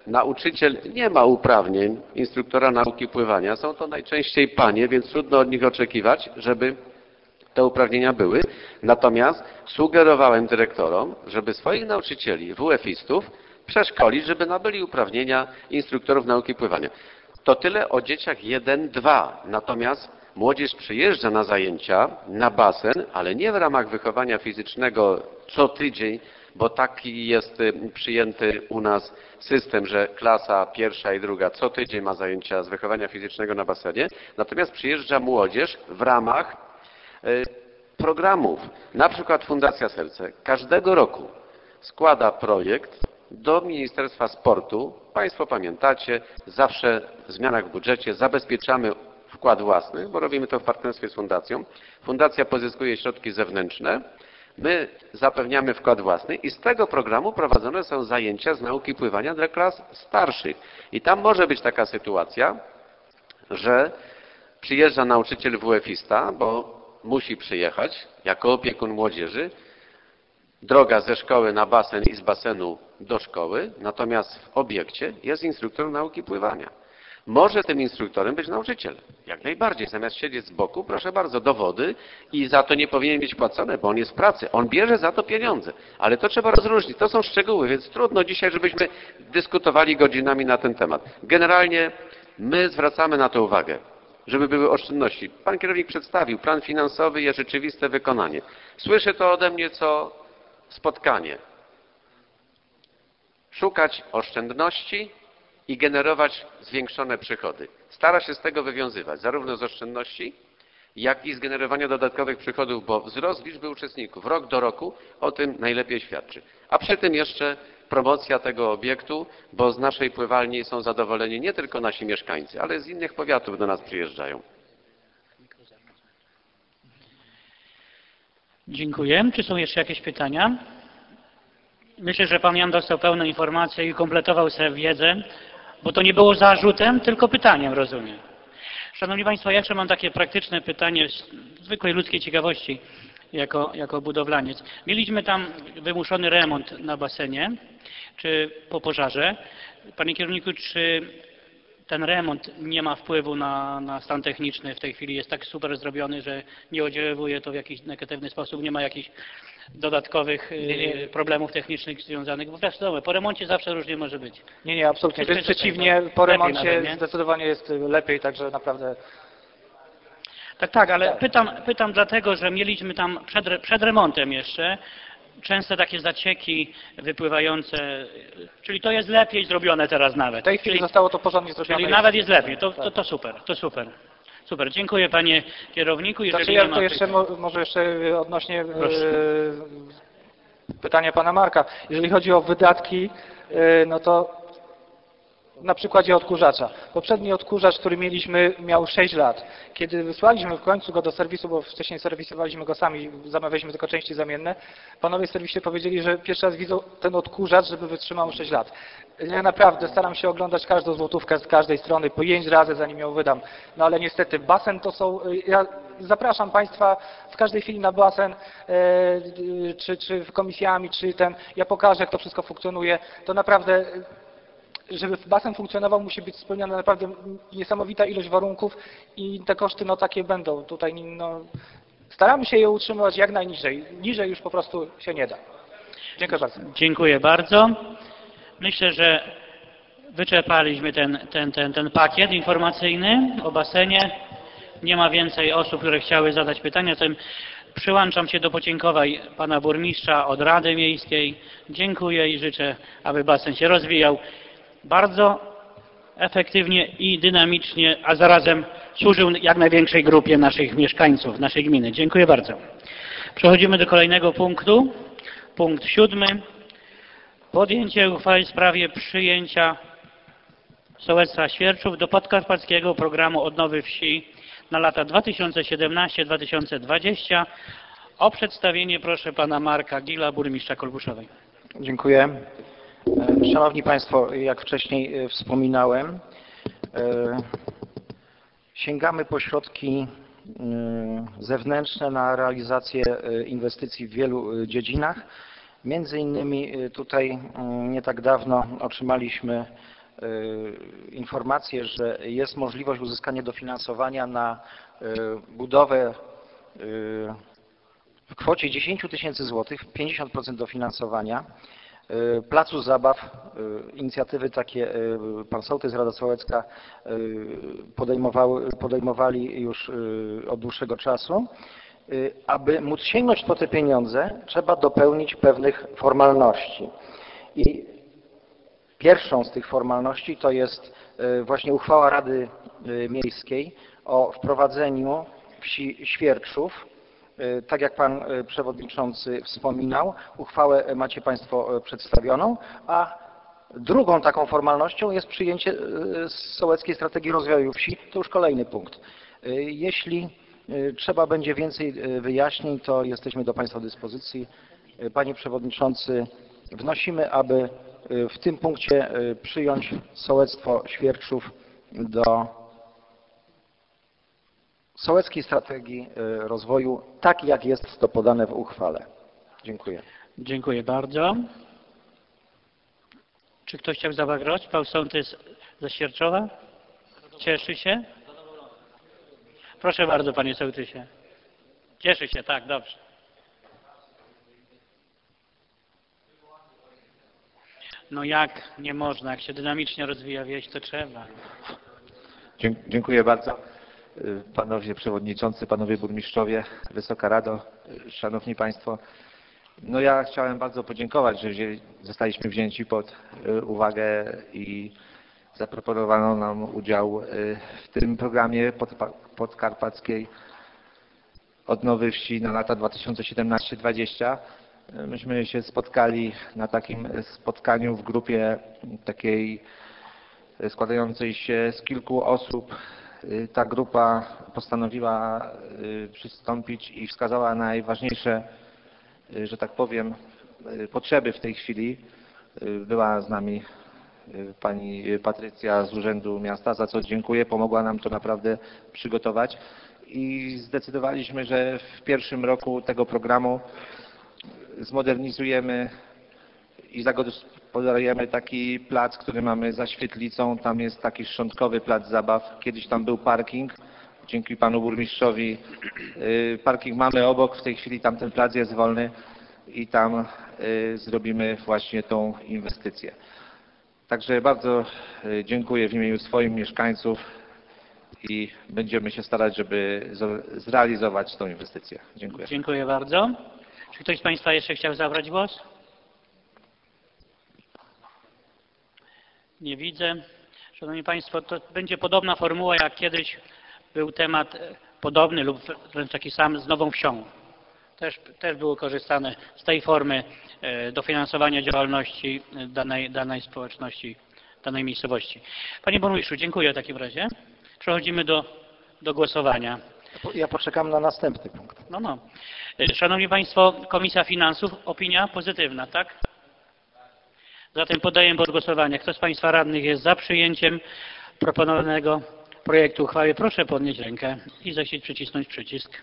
E: nauczyciel nie ma uprawnień instruktora nauki pływania. Są to najczęściej panie, więc trudno od nich oczekiwać, żeby te uprawnienia były. Natomiast sugerowałem dyrektorom, żeby swoich nauczycieli, WF-istów, przeszkolić, żeby nabyli uprawnienia instruktorów nauki pływania. To tyle o dzieciach 1-2. Natomiast młodzież przyjeżdża na zajęcia, na basen, ale nie w ramach wychowania fizycznego co tydzień, bo taki jest przyjęty u nas system, że klasa pierwsza i druga co tydzień ma zajęcia z wychowania fizycznego na basenie. Natomiast przyjeżdża młodzież w ramach programów. Na przykład Fundacja Serce każdego roku składa projekt do Ministerstwa Sportu. Państwo pamiętacie, zawsze w zmianach w budżecie zabezpieczamy wkład własny, bo robimy to w partnerstwie z fundacją. Fundacja pozyskuje środki zewnętrzne, my zapewniamy wkład własny i z tego programu prowadzone są zajęcia z nauki pływania dla klas starszych. I tam może być taka sytuacja, że przyjeżdża nauczyciel WF-ista, bo musi przyjechać jako opiekun młodzieży, droga ze szkoły na basen i z basenu do szkoły, natomiast w obiekcie jest instruktor nauki pływania. Może tym instruktorem być nauczyciel. Jak najbardziej. Zamiast siedzieć z boku, proszę bardzo, do wody i za to nie powinien być płacony, bo on jest w pracy. On bierze za to pieniądze. Ale to trzeba rozróżnić. To są szczegóły, więc trudno dzisiaj, żebyśmy dyskutowali godzinami na ten temat. Generalnie my zwracamy na to uwagę, żeby były oszczędności. Pan kierownik przedstawił, plan finansowy jest rzeczywiste wykonanie. Słyszę to ode mnie co spotkanie. Szukać oszczędności i generować zwiększone przychody. Stara się z tego wywiązywać, zarówno z oszczędności, jak i z generowania dodatkowych przychodów, bo wzrost liczby uczestników rok do roku o tym najlepiej świadczy. A przy tym jeszcze promocja tego obiektu, bo z naszej pływalni są zadowoleni nie tylko nasi mieszkańcy, ale z innych powiatów do nas przyjeżdżają.
A: Dziękuję. Czy są jeszcze jakieś pytania? Myślę, że pan Jan dostał pełną informację i kompletował sobie wiedzę, bo to nie było zarzutem, tylko pytaniem, rozumiem. Szanowni Państwo, ja jeszcze mam takie praktyczne pytanie z zwykłej ludzkiej ciekawości jako budowlaniec. Mieliśmy tam wymuszony remont na basenie, czy po pożarze. Panie kierowniku, czy ten remont nie ma wpływu na stan techniczny? W tej chwili jest tak super zrobiony, że nie oddziaływuje to w jakiś negatywny sposób, nie ma jakichś dodatkowych problemów technicznych związanych, bo wiadomo, po remoncie zawsze różnie może być.
F: Nie, absolutnie. Wręcz przeciwnie, po remoncie zdecydowanie jest lepiej, także naprawdę.
A: Tak, ale pytam dlatego, że mieliśmy tam przed remontem jeszcze często takie zacieki wypływające, czyli to jest lepiej zrobione teraz nawet.
F: W tej chwili zostało to porządnie zrobione.
A: Czyli nawet jest lepiej, to super, to super. Super, dziękuję panie kierowniku.
F: Znaczy ja to jeszcze, może jeszcze odnośnie pytania pana Marka. Jeżeli chodzi o wydatki, no to na przykładzie odkurzacza. Poprzedni odkurzacz, który mieliśmy, miał 6 lat. Kiedy wysłaliśmy w końcu go do serwisu, bo wcześniej serwisowaliśmy go sami, zamawialiśmy tylko części zamienne, panowie w serwisie powiedzieli, że pierwszy raz widzą ten odkurzacz, żeby wytrzymał 6 lat. Ja naprawdę staram się oglądać każdą złotówkę z każdej strony, po 5 razy zanim ją wydam. No ale niestety basen to są... Ja zapraszam Państwa w każdej chwili na basen, czy komisjami, czy ten... Ja pokażę, jak to wszystko funkcjonuje. To naprawdę... Żeby basen funkcjonował, musi być spełniona naprawdę niesamowita ilość warunków i te koszty no takie będą. Tutaj no, staramy się je utrzymywać jak najniżej. Niżej już po prostu się nie da. Dziękuję bardzo.
A: Dziękuję bardzo. Myślę, że wyczerpaliśmy ten pakiet informacyjny o basenie. Nie ma więcej osób, które chciały zadać pytania. Zatem przyłączam się do podziękowań pana burmistrza od Rady Miejskiej. Dziękuję i życzę, aby basen się rozwijał bardzo efektywnie i dynamicznie, a zarazem służył jak największej grupie naszych mieszkańców, naszej gminy. Dziękuję bardzo. Przechodzimy do kolejnego punktu. Punkt 7. Podjęcie uchwały w sprawie przyjęcia sołectwa Świerczów do podkarpackiego programu odnowy wsi na lata 2017-2020. O przedstawienie proszę pana Marka Gila, burmistrza Kolbuszowej.
C: Dziękuję. Szanowni Państwo, jak wcześniej wspominałem, sięgamy po środki zewnętrzne na realizację inwestycji w wielu dziedzinach. Między innymi tutaj nie tak dawno otrzymaliśmy informację, że jest możliwość uzyskania dofinansowania na budowę w kwocie 10 tysięcy złotych, 50% dofinansowania, placu zabaw. Inicjatywy takie pan sołtys, Rada Sołecka podejmowali już od dłuższego czasu. Aby móc sięgnąć po te pieniądze, trzeba dopełnić pewnych formalności. I pierwszą z tych formalności to jest właśnie uchwała Rady Miejskiej o wprowadzeniu wsi Świerczów. Tak jak pan przewodniczący wspominał, uchwałę macie państwo przedstawioną, a drugą taką formalnością jest przyjęcie sołeckiej strategii rozwoju wsi. To już kolejny punkt. Jeśli trzeba będzie więcej wyjaśnień, to jesteśmy do państwa dyspozycji. Panie przewodniczący, wnosimy, aby w tym punkcie przyjąć sołectwo Świerczów do sołeckiej strategii rozwoju, tak jak jest to podane w uchwale. Dziękuję.
A: Dziękuję bardzo. Czy ktoś chciał zabrać głos? Pan sołtys ze Świerczowa? Cieszy się? Proszę bardzo, panie sołtysie. Cieszy się, tak, dobrze. No jak nie można, jak się dynamicznie rozwija wieś, to trzeba.
I: Dziękuję bardzo. Panowie przewodniczący, panowie burmistrzowie, Wysoka Rado, szanowni państwo. No ja chciałem bardzo podziękować, że zostaliśmy wzięci pod uwagę i zaproponowano nam udział w tym programie podkarpackiej odnowy wsi na lata 2017-2020. Myśmy się spotkali na takim spotkaniu w grupie takiej składającej się z kilku osób. Ta grupa postanowiła przystąpić i wskazała najważniejsze, że tak powiem, potrzeby w tej chwili. Była z nami pani Patrycja z Urzędu Miasta, za co dziękuję. Pomogła nam to naprawdę przygotować i zdecydowaliśmy, że w pierwszym roku tego programu zmodernizujemy i zagospodarujemy taki plac, który mamy za świetlicą. Tam jest taki szczątkowy plac zabaw. Kiedyś tam był parking. Dzięki panu burmistrzowi parking mamy obok. W tej chwili tamten plac jest wolny i tam zrobimy właśnie tą inwestycję. Także bardzo dziękuję w imieniu swoich mieszkańców i będziemy się starać, żeby zrealizować tą inwestycję. Dziękuję.
A: Dziękuję bardzo. Czy ktoś z państwa jeszcze chciał zabrać głos? Nie widzę. Szanowni państwo, to będzie podobna formuła, jak kiedyś był temat podobny lub wręcz taki sam z Nową Wsią. Też było korzystane z tej formy dofinansowania działalności danej społeczności, danej miejscowości. Panie burmistrzu, dziękuję w takim razie. Przechodzimy do głosowania.
C: Ja poczekam na następny punkt.
A: No. Szanowni państwo, Komisja Finansów, opinia pozytywna, tak? Zatem poddaję pod głosowanie. Kto z państwa radnych jest za przyjęciem proponowanego projektu uchwały? Proszę podnieść rękę i zechcieć przycisnąć przycisk.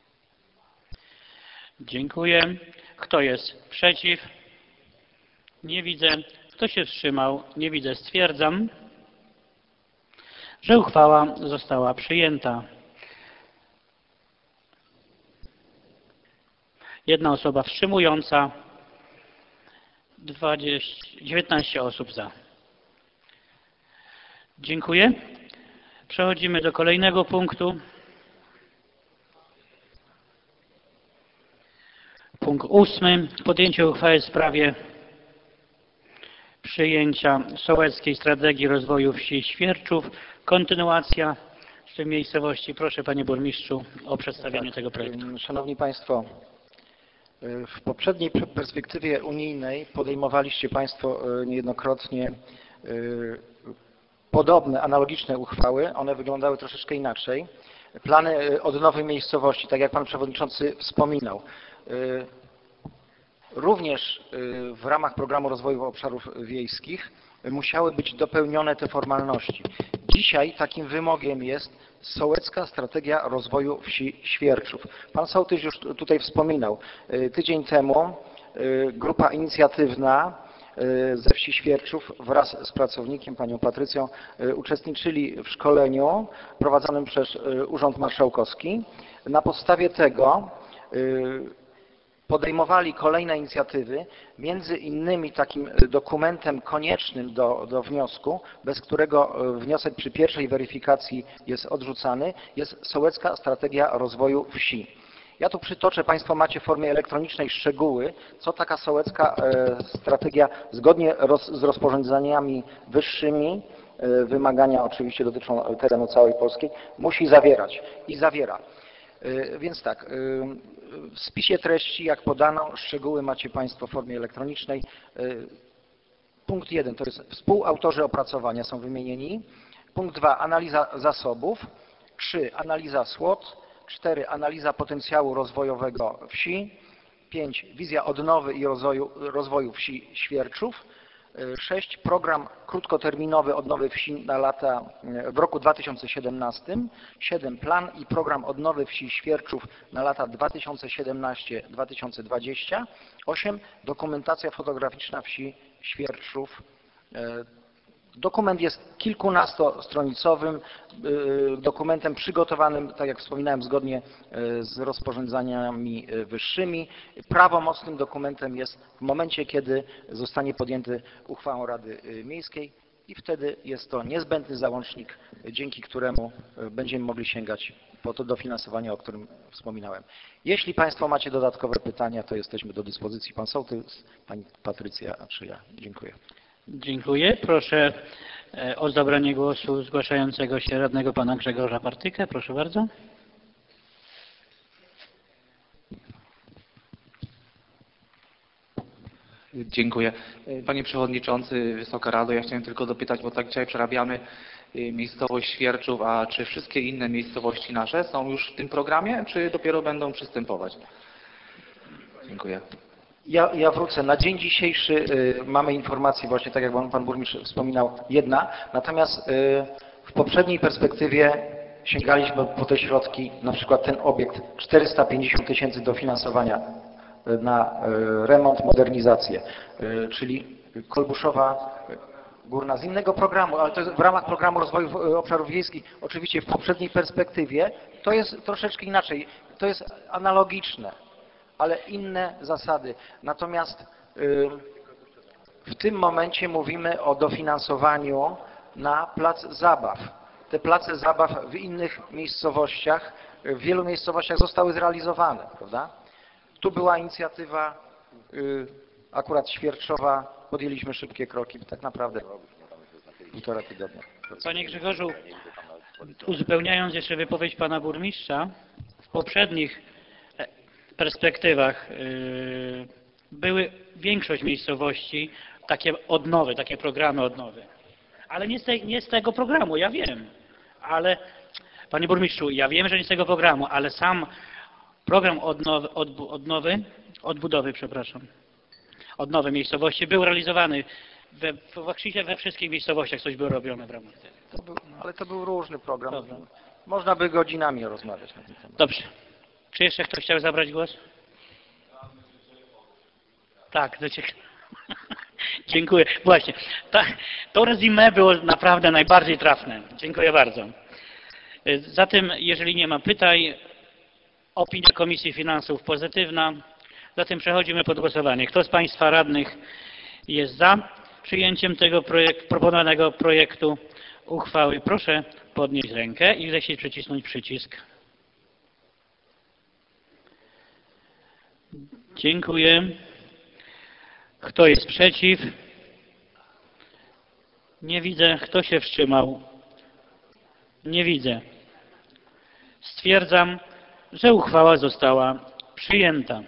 A: Dziękuję. Kto jest przeciw? Nie widzę. Kto się wstrzymał? Nie widzę. Stwierdzam, że uchwała została przyjęta. Jedna osoba wstrzymująca, 19 osób za. Dziękuję. Przechodzimy do kolejnego punktu. Punkt 8. Podjęcie uchwały w sprawie przyjęcia sołeckiej strategii rozwoju wsi Świerczów. Kontynuacja w tej miejscowości. Proszę panie burmistrzu o przedstawienie tego projektu.
C: Szanowni państwo, w poprzedniej perspektywie unijnej podejmowaliście państwo niejednokrotnie podobne, analogiczne uchwały. One wyglądały troszeczkę inaczej. Plany odnowy miejscowości, tak jak pan przewodniczący wspominał. Również w ramach programu rozwoju obszarów wiejskich musiały być dopełnione te formalności. Dzisiaj takim wymogiem jest sołecka strategia rozwoju wsi Świerczów. Pan sołtys już tutaj wspominał. Tydzień temu grupa inicjatywna ze wsi Świerczów wraz z pracownikiem, panią Patrycją, uczestniczyli w szkoleniu prowadzonym przez Urząd Marszałkowski. Na podstawie tego podejmowali kolejne inicjatywy, między innymi takim dokumentem koniecznym do wniosku, bez którego wniosek przy pierwszej weryfikacji jest odrzucany, jest sołecka strategia rozwoju wsi. Ja tu przytoczę, Państwo macie w formie elektronicznej szczegóły, co taka sołecka strategia zgodnie z rozporządzeniami wyższymi, wymagania oczywiście dotyczą terenu całej Polski, musi zawierać i zawiera. Więc tak, w spisie treści, jak podano, szczegóły macie Państwo w formie elektronicznej. Punkt 1 to jest współautorzy opracowania są wymienieni. Punkt 2 analiza zasobów. 3 analiza SWOT. 4 analiza potencjału rozwojowego wsi. 5 wizja odnowy i rozwoju wsi Świerczów. 6 program krótkoterminowy odnowy wsi na lata w roku 2017. 7 plan i program odnowy wsi Świerczów na lata 2017-2020. 8 dokumentacja fotograficzna wsi Świerczów. Dokument jest kilkunastotronicowym dokumentem przygotowanym, tak jak wspominałem, zgodnie z rozporządzeniami wyższymi. Prawomocnym dokumentem jest w momencie, kiedy zostanie podjęty uchwałą Rady Miejskiej i wtedy jest to niezbędny załącznik, dzięki któremu będziemy mogli sięgać po to dofinansowanie, o którym wspominałem. Jeśli Państwo macie dodatkowe pytania, to jesteśmy do dyspozycji. Pan sołtys, Pani Patrycja, czy ja. Dziękuję.
A: Dziękuję. Proszę o zabranie głosu zgłaszającego się radnego pana Grzegorza Partykę. Proszę bardzo.
F: Dziękuję. Panie Przewodniczący, Wysoka Rado, ja chciałem tylko dopytać, bo tak dzisiaj przerabiamy miejscowość Świerczów, a czy wszystkie inne miejscowości nasze są już w tym programie, czy dopiero będą przystępować? Dziękuję.
C: Ja wrócę. Na dzień dzisiejszy mamy informację, właśnie tak jak Pan Burmistrz wspominał, jedna. Natomiast w poprzedniej perspektywie sięgaliśmy po te środki, na przykład ten obiekt 450 tysięcy dofinansowania na remont, modernizację, czyli Kolbuszowa Górna z innego programu, ale to jest w ramach programu rozwoju obszarów wiejskich. Oczywiście w poprzedniej perspektywie to jest troszeczkę inaczej. To jest analogiczne, ale inne zasady. Natomiast w tym momencie mówimy o dofinansowaniu na plac zabaw. Te place zabaw w innych miejscowościach, w wielu miejscowościach zostały zrealizowane, prawda? Tu była inicjatywa akurat Świerczowa, podjęliśmy szybkie kroki, tak naprawdę 1,5 tygodnia.
A: Panie Grzegorzu, uzupełniając jeszcze wypowiedź pana burmistrza, w poprzednich perspektywach były większość miejscowości takie odnowy, takie programy odnowy. Ale nie z tego programu, ja wiem. Ale, panie burmistrzu, ja wiem, że nie z tego programu, ale sam program odnowy miejscowości był realizowany. Właściwie we wszystkich miejscowościach coś było robione w ramach tego.
C: Ale to był różny program. Dobra. Można by godzinami rozmawiać na ten temat.
A: Dobrze. Czy jeszcze ktoś chciał zabrać głos? Tak, dziękuję. Właśnie. To resume było naprawdę najbardziej trafne. Dziękuję bardzo. Zatem, jeżeli nie ma pytań, opinia Komisji Finansów pozytywna. Zatem przechodzimy pod głosowanie. Kto z Państwa radnych jest za przyjęciem tego proponowanego projektu uchwały? Proszę podnieść rękę i zechcieć przycisnąć przycisk. Dziękuję. Kto jest przeciw? Nie widzę. Kto się wstrzymał? Nie widzę. Stwierdzam, że uchwała została przyjęta.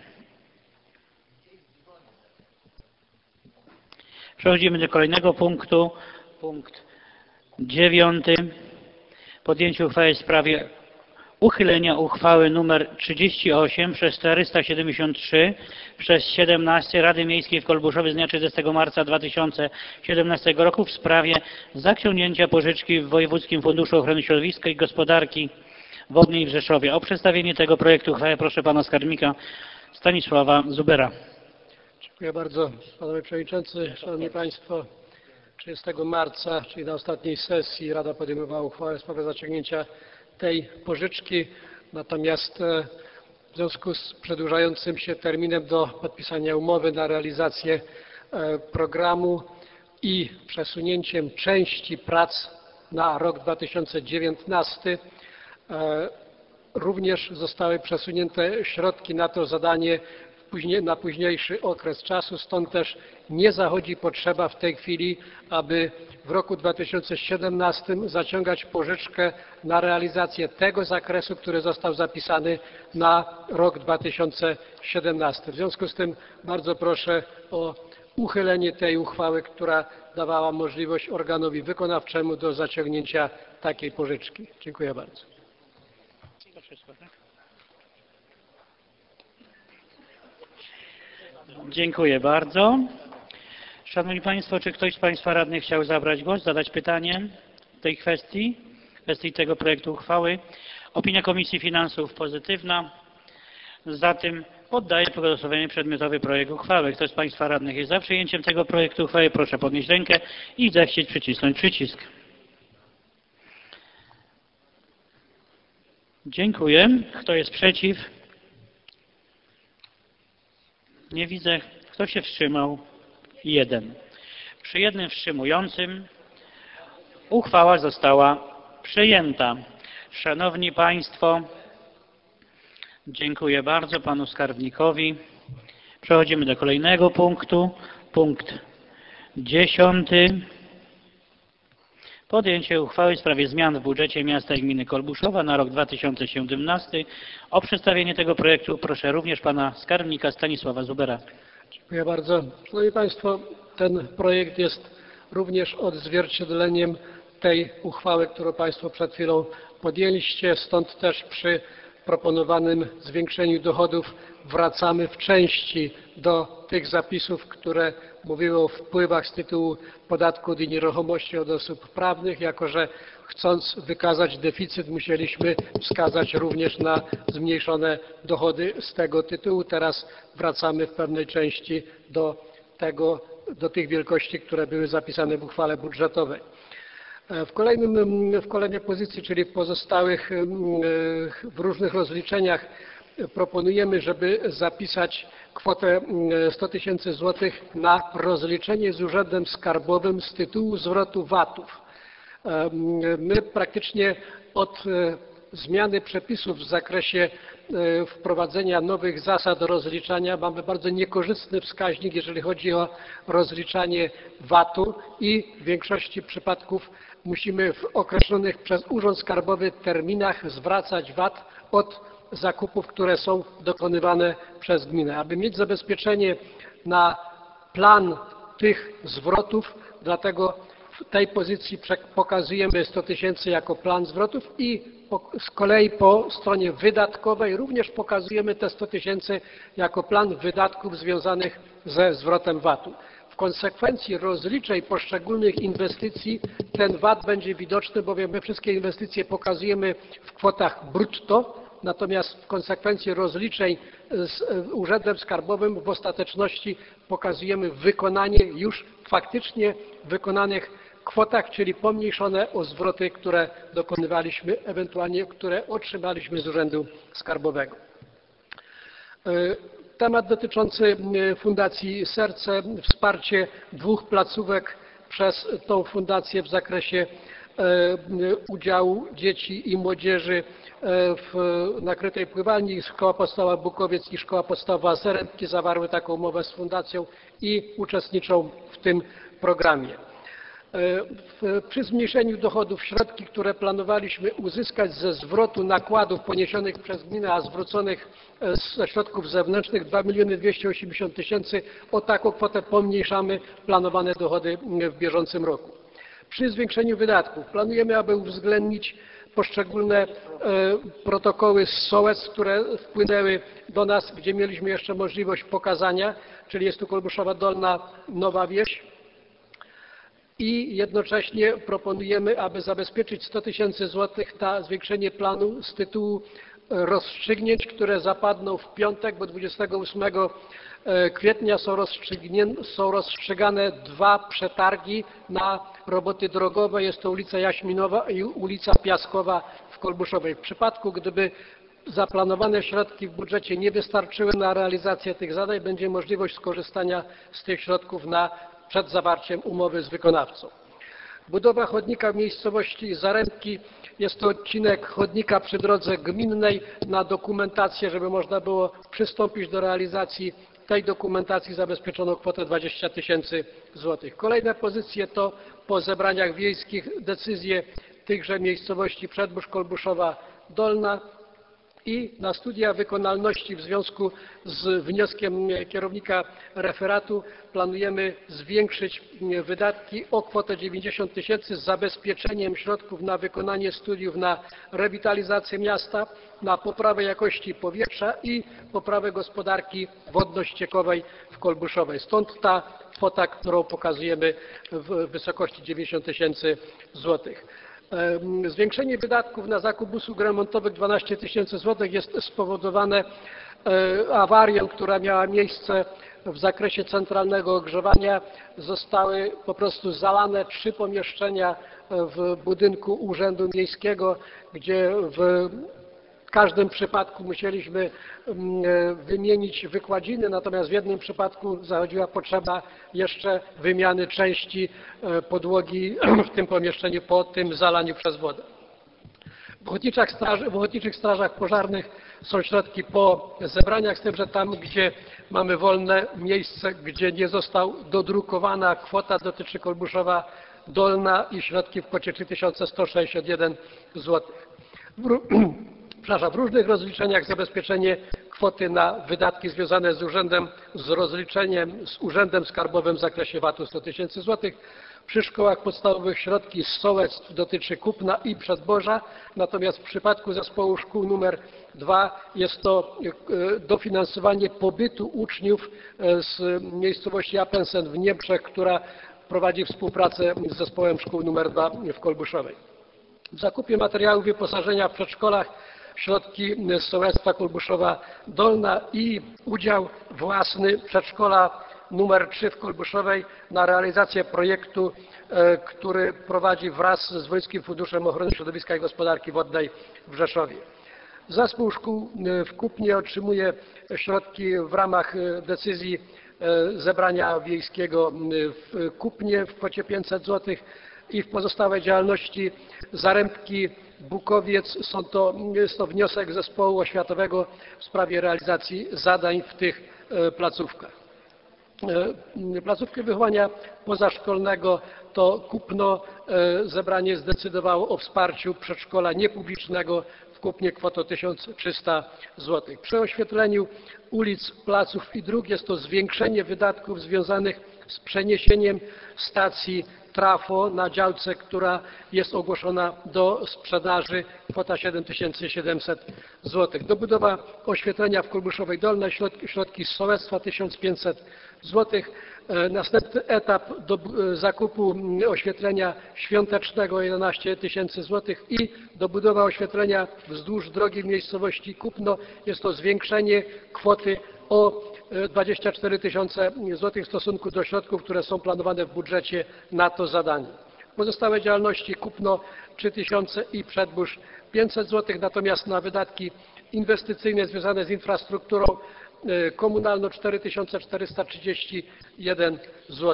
A: Przechodzimy do kolejnego punktu. Punkt 9. Podjęcie uchwały w sprawie uchylenia uchwały nr 38 przez 473 przez 17 Rady Miejskiej w Kolbuszowie z dnia 30 marca 2017 roku w sprawie zaciągnięcia pożyczki w Wojewódzkim Funduszu Ochrony Środowiska i Gospodarki Wodnej w Rzeszowie. O przedstawienie tego projektu uchwały proszę pana skarbnika Stanisława Zubera.
B: Dziękuję bardzo. Panowie Przewodniczący, Szanowni Państwo, 30 marca, czyli na ostatniej sesji, Rada podejmowała uchwałę w sprawie zaciągnięcia tej pożyczki. Natomiast w związku z przedłużającym się terminem do podpisania umowy na realizację programu i przesunięciem części prac na rok 2019 również zostały przesunięte środki na to zadanie na późniejszy okres czasu, stąd też nie zachodzi potrzeba w tej chwili, aby w roku 2017 zaciągać pożyczkę na realizację tego zakresu, który został zapisany na rok 2017. W związku z tym bardzo proszę o uchylenie tej uchwały, która dawała możliwość organowi wykonawczemu do zaciągnięcia takiej pożyczki. Dziękuję bardzo.
A: Dziękuję bardzo. Szanowni Państwo, czy ktoś z Państwa radnych chciał zabrać głos, zadać pytanie w tej kwestii tego projektu uchwały? Opinia Komisji Finansów pozytywna. Zatem poddaję pod głosowanie przedmiotowy projekt uchwały. Kto z Państwa radnych jest za przyjęciem tego projektu uchwały, proszę podnieść rękę i zechcieć przycisnąć przycisk. Dziękuję. Kto jest przeciw? Nie widzę. Kto się wstrzymał? 1. Przy jednym wstrzymującym uchwała została przyjęta. Szanowni Państwo, dziękuję bardzo Panu Skarbnikowi. Przechodzimy do kolejnego punktu. Punkt 10. Podjęcie uchwały w sprawie zmian w budżecie miasta i gminy Kolbuszowa na rok 2017. O przedstawienie tego projektu proszę również Pana Skarbnika Stanisława Zubera.
B: Dziękuję bardzo. Szanowni Państwo, ten projekt jest również odzwierciedleniem tej uchwały, którą Państwo przed chwilą podjęliście. Stąd też przy proponowanym zwiększeniu dochodów wracamy w części do tych zapisów, które mówiły o wpływach z tytułu podatku od nieruchomości od osób prawnych, jako że chcąc wykazać deficyt, musieliśmy wskazać również na zmniejszone dochody z tego tytułu. Teraz wracamy w pewnej części do tych wielkości, które były zapisane w uchwale budżetowej. W kolejnej pozycji, czyli w pozostałych, w różnych rozliczeniach proponujemy, żeby zapisać kwotę 100 000 złotych na rozliczenie z Urzędem Skarbowym z tytułu zwrotu VAT-ów. My praktycznie od zmiany przepisów w zakresie wprowadzenia nowych zasad rozliczania mamy bardzo niekorzystny wskaźnik, jeżeli chodzi o rozliczanie VAT-u i w większości przypadków musimy w określonych przez Urząd Skarbowy terminach zwracać VAT od zakupów, które są dokonywane przez gminę. Aby mieć zabezpieczenie na plan tych zwrotów, dlatego w tej pozycji pokazujemy 100 000 jako plan zwrotów i z kolei po stronie wydatkowej również pokazujemy te 100 000 jako plan wydatków związanych ze zwrotem VAT-u. W konsekwencji rozliczeń poszczególnych inwestycji ten VAT będzie widoczny, bowiem my wszystkie inwestycje pokazujemy w kwotach brutto, natomiast w konsekwencji rozliczeń z Urzędem Skarbowym w ostateczności pokazujemy wykonanie już faktycznie wykonanych kwotach, czyli pomniejszone o zwroty, które dokonywaliśmy, ewentualnie które otrzymaliśmy z Urzędu Skarbowego. Temat dotyczący Fundacji Serce, wsparcie 2 placówek przez tą fundację w zakresie udziału dzieci i młodzieży w nakrytej pływalni. Szkoła Podstawowa Bukowiec i Szkoła Podstawowa Zerentki zawarły taką umowę z fundacją i uczestniczą w tym programie. Przy zmniejszeniu dochodów środki, które planowaliśmy uzyskać ze zwrotu nakładów poniesionych przez gminę, a zwróconych ze środków zewnętrznych 2 280 000, o taką kwotę pomniejszamy planowane dochody w bieżącym roku. Przy zwiększeniu wydatków planujemy, aby uwzględnić poszczególne protokoły z sołectw, które wpłynęły do nas, gdzie mieliśmy jeszcze możliwość pokazania, czyli jest tu Kolbuszowa Dolna, Nowa Wieś. I jednocześnie proponujemy, aby zabezpieczyć 100 000 złotych na zwiększenie planu z tytułu rozstrzygnięć, które zapadną w piątek, bo 28 kwietnia są rozstrzygane 2 przetargi na roboty drogowe. Jest to ulica Jaśminowa i ulica Piaskowa w Kolbuszowej. W przypadku, gdyby zaplanowane środki w budżecie nie wystarczyły na realizację tych zadań, będzie możliwość skorzystania z tych środków przed zawarciem umowy z wykonawcą. Budowa chodnika w miejscowości Zarębki. Jest to odcinek chodnika przy drodze gminnej. Na dokumentację, żeby można było przystąpić do realizacji tej dokumentacji, zabezpieczono kwotę 20 000 złotych. Kolejne pozycje to po zebraniach wiejskich decyzje tychże miejscowości Przedbórz, Kolbuszowa Dolna i na studia wykonalności w związku z wnioskiem kierownika referatu planujemy zwiększyć wydatki o kwotę 90 000 z zabezpieczeniem środków na wykonanie studiów na rewitalizację miasta, na poprawę jakości powietrza i poprawę gospodarki wodno-ściekowej w Kolbuszowej. Stąd ta kwota, którą pokazujemy w wysokości 90 000 złotych. Zwiększenie wydatków na zakup usług remontowych 12 000 złotych jest spowodowane awarią, która miała miejsce w zakresie centralnego ogrzewania. Zostały po prostu zalane 3 pomieszczenia w budynku Urzędu Miejskiego, gdzie w każdym przypadku musieliśmy wymienić wykładziny, natomiast w jednym przypadku zachodziła potrzeba jeszcze wymiany części podłogi w tym pomieszczeniu po tym zalaniu przez wodę. W ochotniczych strażach pożarnych są środki po zebraniach, z tym, że tam, gdzie mamy wolne miejsce, gdzie nie została dodrukowana kwota, dotyczy Kolbuszowa Dolna i środki w kwocie 3161 zł. W różnych rozliczeniach zabezpieczenie kwoty na wydatki związane z Urzędem Skarbowym w zakresie VAT-u 100 000 zł. Przy szkołach podstawowych środki z sołectw dotyczy kupna i przedboża, natomiast w przypadku zespołu szkół nr 2 jest to dofinansowanie pobytu uczniów z miejscowości Appensen w Niemczech, która prowadzi współpracę z zespołem szkół nr 2 w Kolbuszowej. W zakupie materiałów wyposażenia w przedszkolach środki z sołectwa Kolbuszowa Dolna i udział własny przedszkola nr 3 w Kolbuszowej na realizację projektu, który prowadzi wraz z Wojewódzkim Funduszem Ochrony Środowiska i Gospodarki Wodnej w Rzeszowie. Zespół szkół w Kupnie otrzymuje środki w ramach decyzji zebrania wiejskiego w Kupnie w kwocie 500 zł i w pozostałej działalności Zarębki, Bukowiec jest to wniosek zespołu oświatowego w sprawie realizacji zadań w tych placówkach. Placówki wychowania pozaszkolnego to Kupno. Zebranie zdecydowało o wsparciu przedszkola niepublicznego w Kupnie kwotą 1300 zł. Przy oświetleniu ulic, placów i dróg jest to zwiększenie wydatków związanych z przeniesieniem stacji trafo na działce, która jest ogłoszona do sprzedaży, kwota 7700 zł. Dobudowa oświetlenia w Kolbuszowej Dolnej, środki z sołectwa 1500 zł. Następny etap do zakupu oświetlenia świątecznego 11 000 zł i dobudowa oświetlenia wzdłuż drogi w miejscowości Kupno. Jest to zwiększenie kwoty o 24 000 zł w stosunku do środków, które są planowane w budżecie na to zadanie. Pozostałe działalności Kupno 3000 i Przedbórz 500 zł, natomiast na wydatki inwestycyjne związane z infrastrukturą komunalną 4431 zł.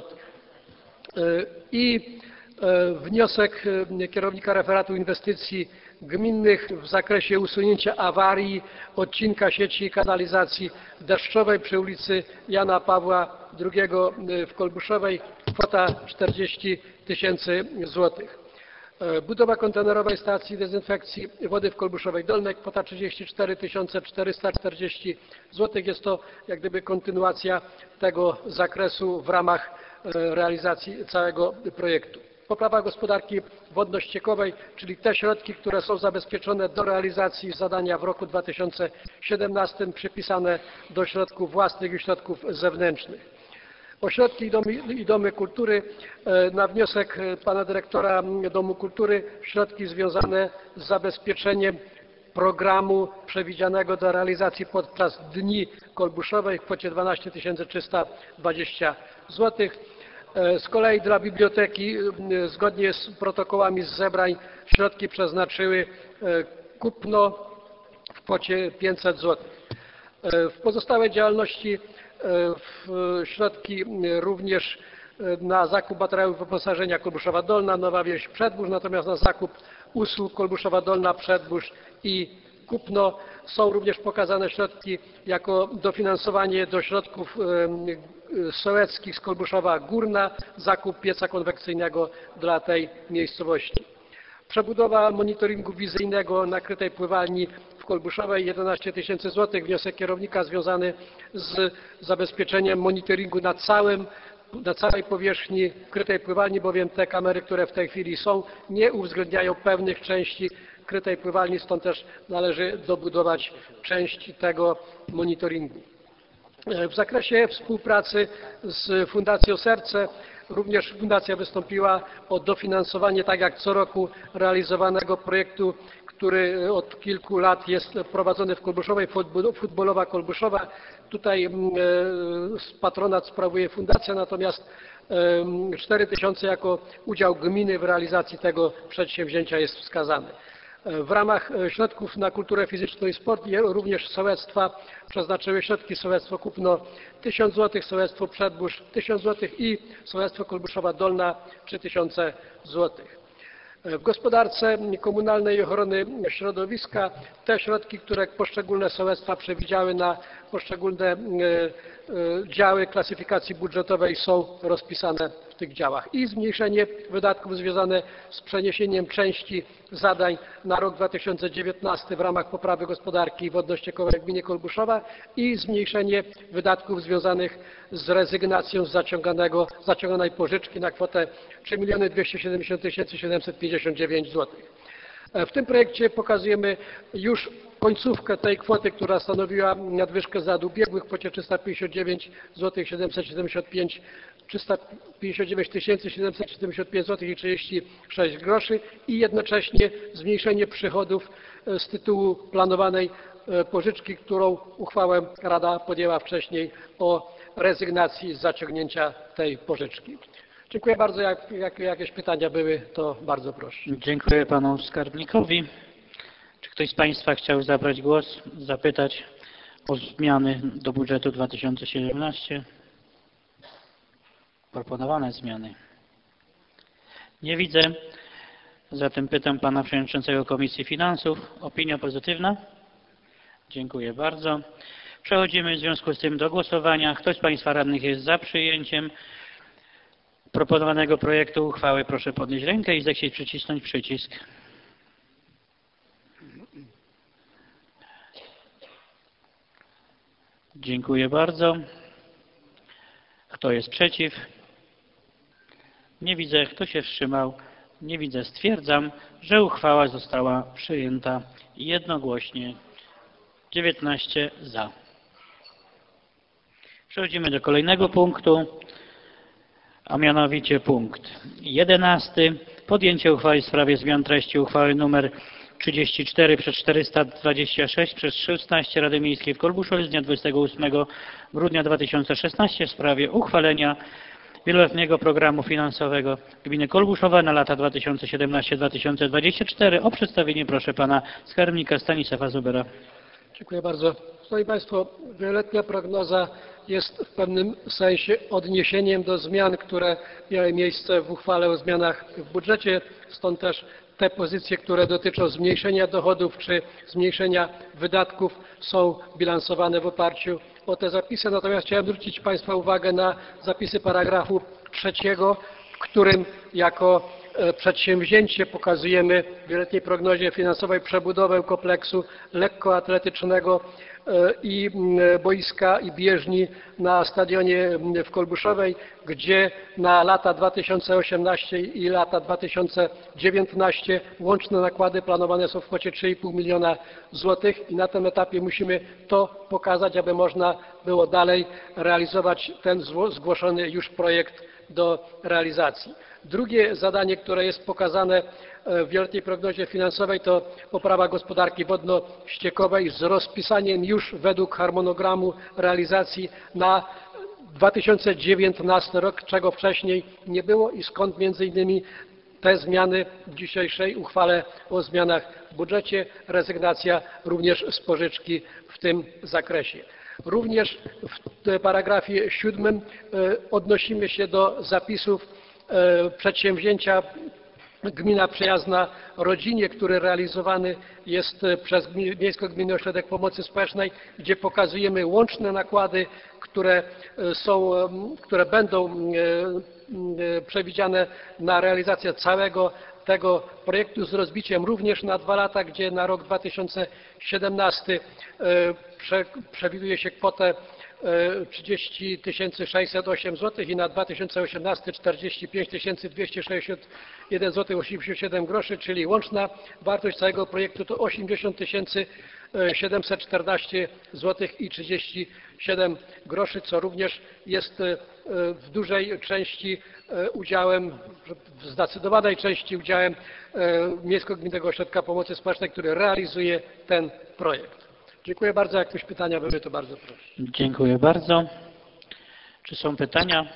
B: I wniosek kierownika referatu inwestycji gminnych w zakresie usunięcia awarii odcinka sieci kanalizacji deszczowej przy ulicy Jana Pawła II w Kolbuszowej, kwota 40 000 zł. Budowa kontenerowej stacji dezynfekcji wody w Kolbuszowej Dolnej, kwota 34 440 zł. Jest to jak gdyby kontynuacja tego zakresu w ramach realizacji całego projektu. Poprawa gospodarki wodno-ściekowej, czyli te środki, które są zabezpieczone do realizacji zadania w roku 2017, przypisane do środków własnych i środków zewnętrznych. Ośrodki i domy kultury. Na wniosek pana dyrektora Domu Kultury środki związane z zabezpieczeniem programu przewidzianego do realizacji podczas Dni Kolbuszowej w kwocie 12 320 zł. Z kolei dla biblioteki zgodnie z protokołami z zebrań środki przeznaczyły kupno w kwocie 500 zł. W pozostałej działalności środki również na zakup materiałów wyposażenia Kolbuszowa Dolna, Nowa Wieś, Przedbórz, natomiast na zakup usług Kolbuszowa Dolna, Przedbórz i kupno są również pokazane środki jako dofinansowanie do środków sołeckich z Kolbuszowa Górna, zakup pieca konwekcyjnego dla tej miejscowości. Przebudowa monitoringu wizyjnego nakrytej pływalni w Kolbuszowej 11 000 zł. Wniosek kierownika związany z zabezpieczeniem monitoringu na całej powierzchni krytej pływalni, bowiem te kamery, które w tej chwili są, nie uwzględniają pewnych części krytej pływalni, stąd też należy dobudować części tego monitoringu. W zakresie współpracy z Fundacją Serce również Fundacja wystąpiła o dofinansowanie, tak jak co roku, realizowanego projektu, który od kilku lat jest prowadzony w Kolbuszowej, Futbolowa Kolbuszowa. Tutaj patronat sprawuje Fundacja, natomiast 4 000 jako udział gminy w realizacji tego przedsięwzięcia jest wskazany. W ramach środków na kulturę fizyczną i sport również sołectwa przeznaczyły środki sołectwo Kupno 1000 zł, sołectwo Przedbórz 1000 zł i sołectwo Kolbuszowa Dolna 3000 zł. W gospodarce komunalnej i ochrony środowiska te środki, które poszczególne sołectwa przewidziały na poszczególne działy klasyfikacji budżetowej, są rozpisane w tych działach. I zmniejszenie wydatków związane z przeniesieniem części zadań na rok 2019 w ramach poprawy gospodarki wodno-ściekowej w gminie Kolbuszowa i zmniejszenie wydatków związanych z rezygnacją z zaciąganej pożyczki na kwotę 3 270 759 zł. W tym projekcie pokazujemy już końcówkę tej kwoty, która stanowiła nadwyżkę z lat ubiegłych w kwocie 359 775 zł i 36 groszy i jednocześnie zmniejszenie przychodów z tytułu planowanej pożyczki, którą uchwałę Rada podjęła wcześniej o rezygnacji z zaciągnięcia tej pożyczki. Dziękuję bardzo. Jak jakieś pytania były, to bardzo proszę.
A: Dziękuję panu skarbnikowi. Czy ktoś z państwa chciał zabrać głos, zapytać o zmiany do budżetu 2017? Proponowane zmiany. Nie widzę. Zatem pytam pana przewodniczącego Komisji Finansów. Opinia pozytywna? Dziękuję bardzo. Przechodzimy w związku z tym do głosowania. Kto z państwa radnych jest za przyjęciem proponowanego projektu uchwały? Proszę podnieść rękę i zechcieć przycisnąć przycisk. Dziękuję bardzo. Kto jest przeciw? Nie widzę. Kto się wstrzymał? Nie widzę. Stwierdzam, że uchwała została przyjęta jednogłośnie. 19 za. Przechodzimy do kolejnego punktu, a mianowicie punkt 11. Podjęcie uchwały w sprawie zmian treści uchwały nr 34/426/16 Rady Miejskiej w Kolbuszowie z dnia 28 grudnia 2016 w sprawie uchwalenia wieloletniego programu finansowego gminy Kolbuszowa na lata 2017-2024. O przedstawienie proszę pana skarbnika Stanisława Zubera.
B: Dziękuję bardzo. Szanowni Państwo, wieloletnia prognoza jest w pewnym sensie odniesieniem do zmian, które miały miejsce w uchwale o zmianach w budżecie, stąd też te pozycje, które dotyczą zmniejszenia dochodów czy zmniejszenia wydatków, są bilansowane w oparciu o te zapisy. Natomiast chciałem zwrócić Państwa uwagę na zapisy paragrafu 3, w którym jako przedsięwzięcie pokazujemy w wieloletniej prognozie finansowej przebudowę kompleksu lekkoatletycznego i boiska i bieżni na stadionie w Kolbuszowej, gdzie na lata 2018 i lata 2019 łączne nakłady planowane są w kwocie 3,5 miliona złotych i na tym etapie musimy to pokazać, aby można było dalej realizować ten zgłoszony już projekt do realizacji. Drugie zadanie, które jest pokazane w wieloletniej prognozie finansowej, to poprawa gospodarki wodno-ściekowej z rozpisaniem już według harmonogramu realizacji na 2019 rok, czego wcześniej nie było i skąd między innymi te zmiany w dzisiejszej uchwale o zmianach w budżecie, rezygnacja również z pożyczki w tym zakresie. Również w paragrafie 7 odnosimy się do zapisów przedsięwzięcia Gmina Przyjazna Rodzinie, który realizowany jest przez Miejsko-Gminny Ośrodek Pomocy Społecznej, gdzie pokazujemy łączne nakłady, które będą przewidziane na realizację całego tego projektu z rozbiciem również na 2 lata, gdzie na rok 2017 przewiduje się kwotę 30 608 zł i na 2018 45 261 zł 87 groszy, czyli łączna wartość całego projektu to 80 714 zł i 37 groszy, co również jest w dużej części udziałem, w zdecydowanej części udziałem Miejsko-Gminnego Ośrodka Pomocy Społecznej, który realizuje ten projekt. Dziękuję bardzo. Jak jakieś pytania były, to bardzo proszę.
A: Dziękuję bardzo. Czy są pytania?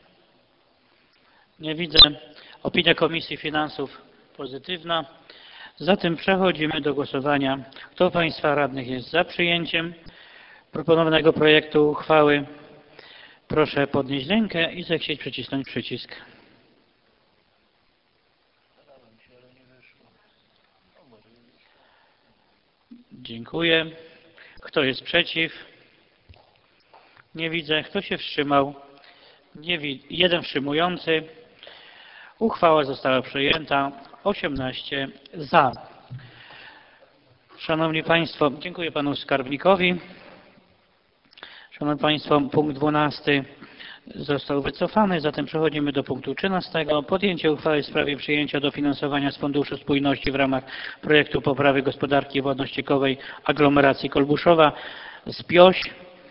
A: Nie widzę. Opinia Komisji Finansów pozytywna. Zatem przechodzimy do głosowania. Kto z Państwa radnych jest za przyjęciem proponowanego projektu uchwały? Proszę podnieść rękę i zechcieć przycisnąć przycisk. Dziękuję. Kto jest przeciw? Nie widzę. Kto się wstrzymał? Jeden wstrzymujący. Uchwała została przyjęta. 18 za. Szanowni Państwo, dziękuję Panu Skarbnikowi. Szanowni Państwo, punkt 12 został wycofany, zatem przechodzimy do punktu 13. Podjęcie uchwały w sprawie przyjęcia dofinansowania z Funduszu Spójności w ramach projektu poprawy gospodarki wodno-ściekowej aglomeracji Kolbuszowa z PIOŚ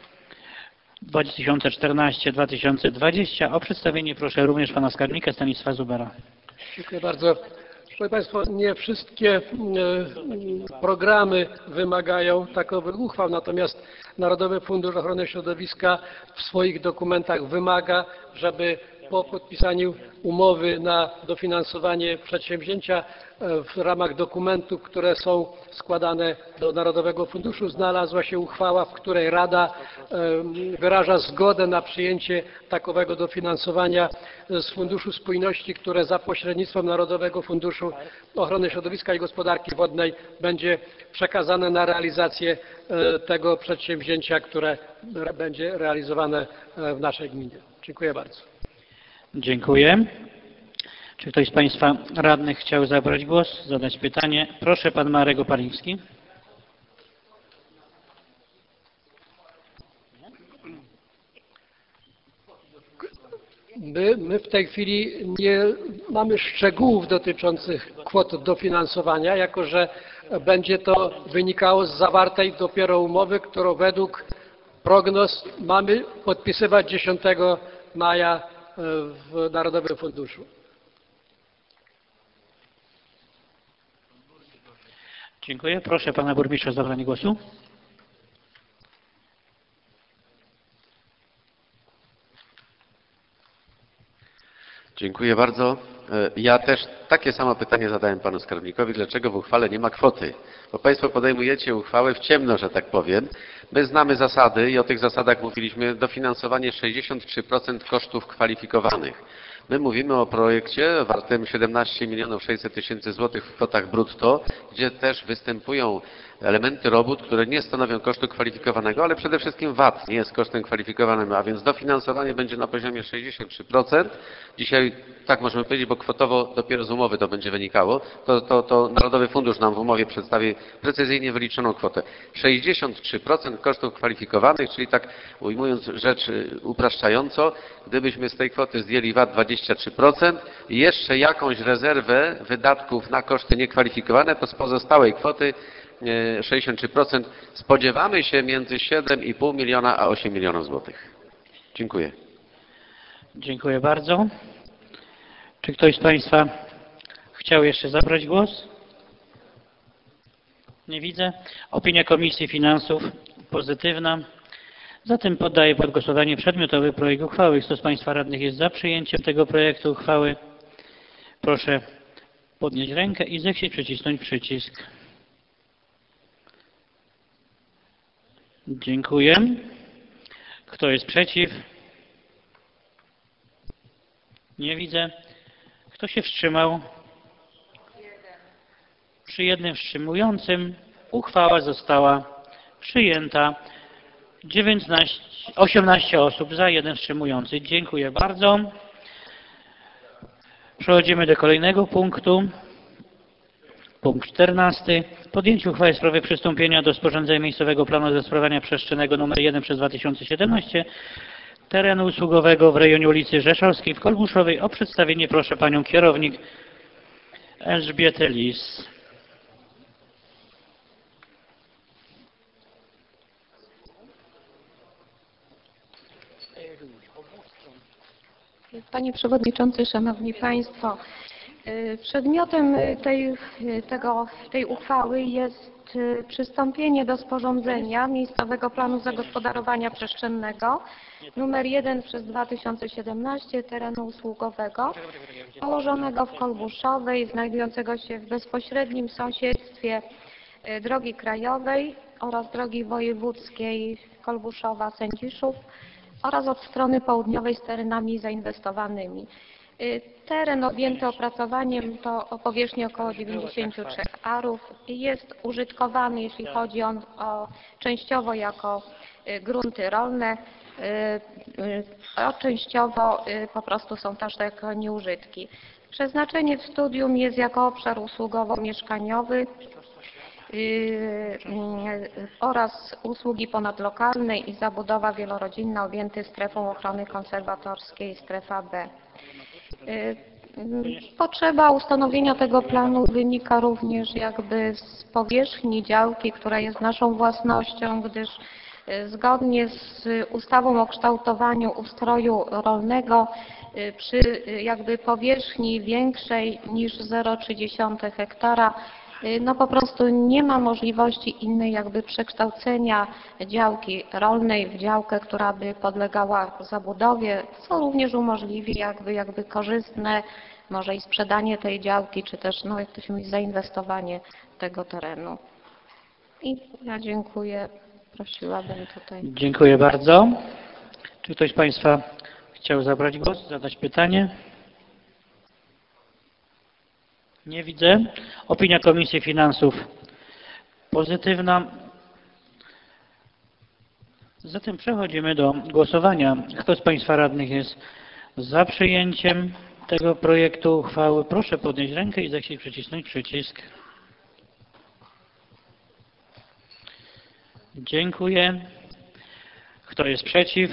A: 2014-2020. O przedstawienie proszę również Pana Skarbnika Stanisława Zubera.
B: Dziękuję bardzo. Proszę Państwa, nie wszystkie programy wymagają takowych uchwał, natomiast Narodowy Fundusz Ochrony Środowiska w swoich dokumentach wymaga, żeby po podpisaniu umowy na dofinansowanie przedsięwzięcia w ramach dokumentów, które są składane do Narodowego Funduszu, znalazła się uchwała, w której Rada wyraża zgodę na przyjęcie takowego dofinansowania z Funduszu Spójności, które za pośrednictwem Narodowego Funduszu Ochrony Środowiska i Gospodarki Wodnej będzie przekazane na realizację tego przedsięwzięcia, które będzie realizowane w naszej gminie. Dziękuję bardzo.
A: Dziękuję. Czy ktoś z Państwa radnych chciał zabrać głos, zadać pytanie? Proszę, Pan Marek Opaliński.
B: My w tej chwili nie mamy szczegółów dotyczących kwot dofinansowania, jako że będzie to wynikało z zawartej dopiero umowy, którą według prognoz mamy podpisywać 10 maja w Narodowym Funduszu.
A: Dziękuję. Proszę Pana Burmistrza o zabranie głosu.
E: Dziękuję bardzo. Ja też takie samo pytanie zadałem Panu Skarbnikowi, dlaczego w uchwale nie ma kwoty. Bo Państwo podejmujecie uchwałę w ciemno, że tak powiem. My znamy zasady i o tych zasadach mówiliśmy. Dofinansowanie 63% kosztów kwalifikowanych. My mówimy o projekcie wartym 17 600 000 złotych w kwotach brutto, gdzie też występują elementy robót, które nie stanowią kosztu kwalifikowanego, ale przede wszystkim VAT nie jest kosztem kwalifikowanym, a więc dofinansowanie będzie na poziomie 63%. Dzisiaj tak możemy powiedzieć, bo kwotowo dopiero z umowy to będzie wynikało. To Narodowy Fundusz nam w umowie przedstawi precyzyjnie wyliczoną kwotę. 63% kosztów kwalifikowanych, czyli tak ujmując rzecz upraszczająco, gdybyśmy z tej kwoty zdjęli VAT 23% i jeszcze jakąś rezerwę wydatków na koszty niekwalifikowane, to z pozostałej kwoty 63% spodziewamy się między 7,5 miliona a 8 milionów złotych. Dziękuję.
A: Dziękuję bardzo. Czy ktoś z Państwa chciał jeszcze zabrać głos? Nie widzę. Opinia Komisji Finansów pozytywna. Zatem poddaję pod głosowanie przedmiotowy projekt uchwały. Kto z Państwa radnych jest za przyjęciem tego projektu uchwały? Proszę podnieść rękę i zechcieć przycisnąć przycisk. Dziękuję. Kto jest przeciw? Nie widzę. Kto się wstrzymał? Przy jednym wstrzymującym uchwała została przyjęta. 18 osób za, 1 wstrzymujący. Dziękuję bardzo. Przechodzimy do kolejnego punktu. Punkt 14. Podjęcie uchwały w sprawie przystąpienia do sporządzenia miejscowego planu zagospodarowania przestrzennego nr 1 przez 2017 terenu usługowego w rejonie ulicy Rzeszowskiej w Kolbuszowej. O przedstawienie proszę panią kierownik Elżbietę Lis.
J: Panie Przewodniczący, Szanowni Państwo, przedmiotem tej uchwały jest przystąpienie do sporządzenia miejscowego planu zagospodarowania przestrzennego nr 1 przez 2017 terenu usługowego położonego w Kolbuszowej, znajdującego się w bezpośrednim sąsiedztwie drogi krajowej oraz drogi wojewódzkiej Kolbuszowa-Sędziszów oraz od strony południowej z terenami zainwestowanymi. Teren objęty opracowaniem to o powierzchni około 93 arów i jest użytkowany, jeśli chodzi o częściowo jako grunty rolne, a częściowo po prostu są też jako nieużytki. Przeznaczenie w studium jest jako obszar usługowo-mieszkaniowy oraz usługi ponadlokalne i zabudowa wielorodzinna objęty strefą ochrony konserwatorskiej strefa B. Potrzeba ustanowienia tego planu wynika również jakby z powierzchni działki, która jest naszą własnością, gdyż zgodnie z ustawą o kształtowaniu ustroju rolnego przy jakby powierzchni większej niż 0,3 hektara no po prostu nie ma możliwości innej jakby przekształcenia działki rolnej w działkę, która by podlegała zabudowie, co również umożliwi jakby korzystne może i sprzedanie tej działki, czy też no jak to się mówi, zainwestowanie tego terenu. I ja dziękuję. Prosiłabym tutaj.
A: Dziękuję bardzo. Czy ktoś z Państwa chciał zabrać głos, zadać pytanie? Nie widzę. Opinia Komisji Finansów pozytywna. Zatem przechodzimy do głosowania. Kto z Państwa radnych jest za przyjęciem tego projektu uchwały? Proszę podnieść rękę i zechcieć przycisnąć przycisk. Dziękuję. Kto jest przeciw?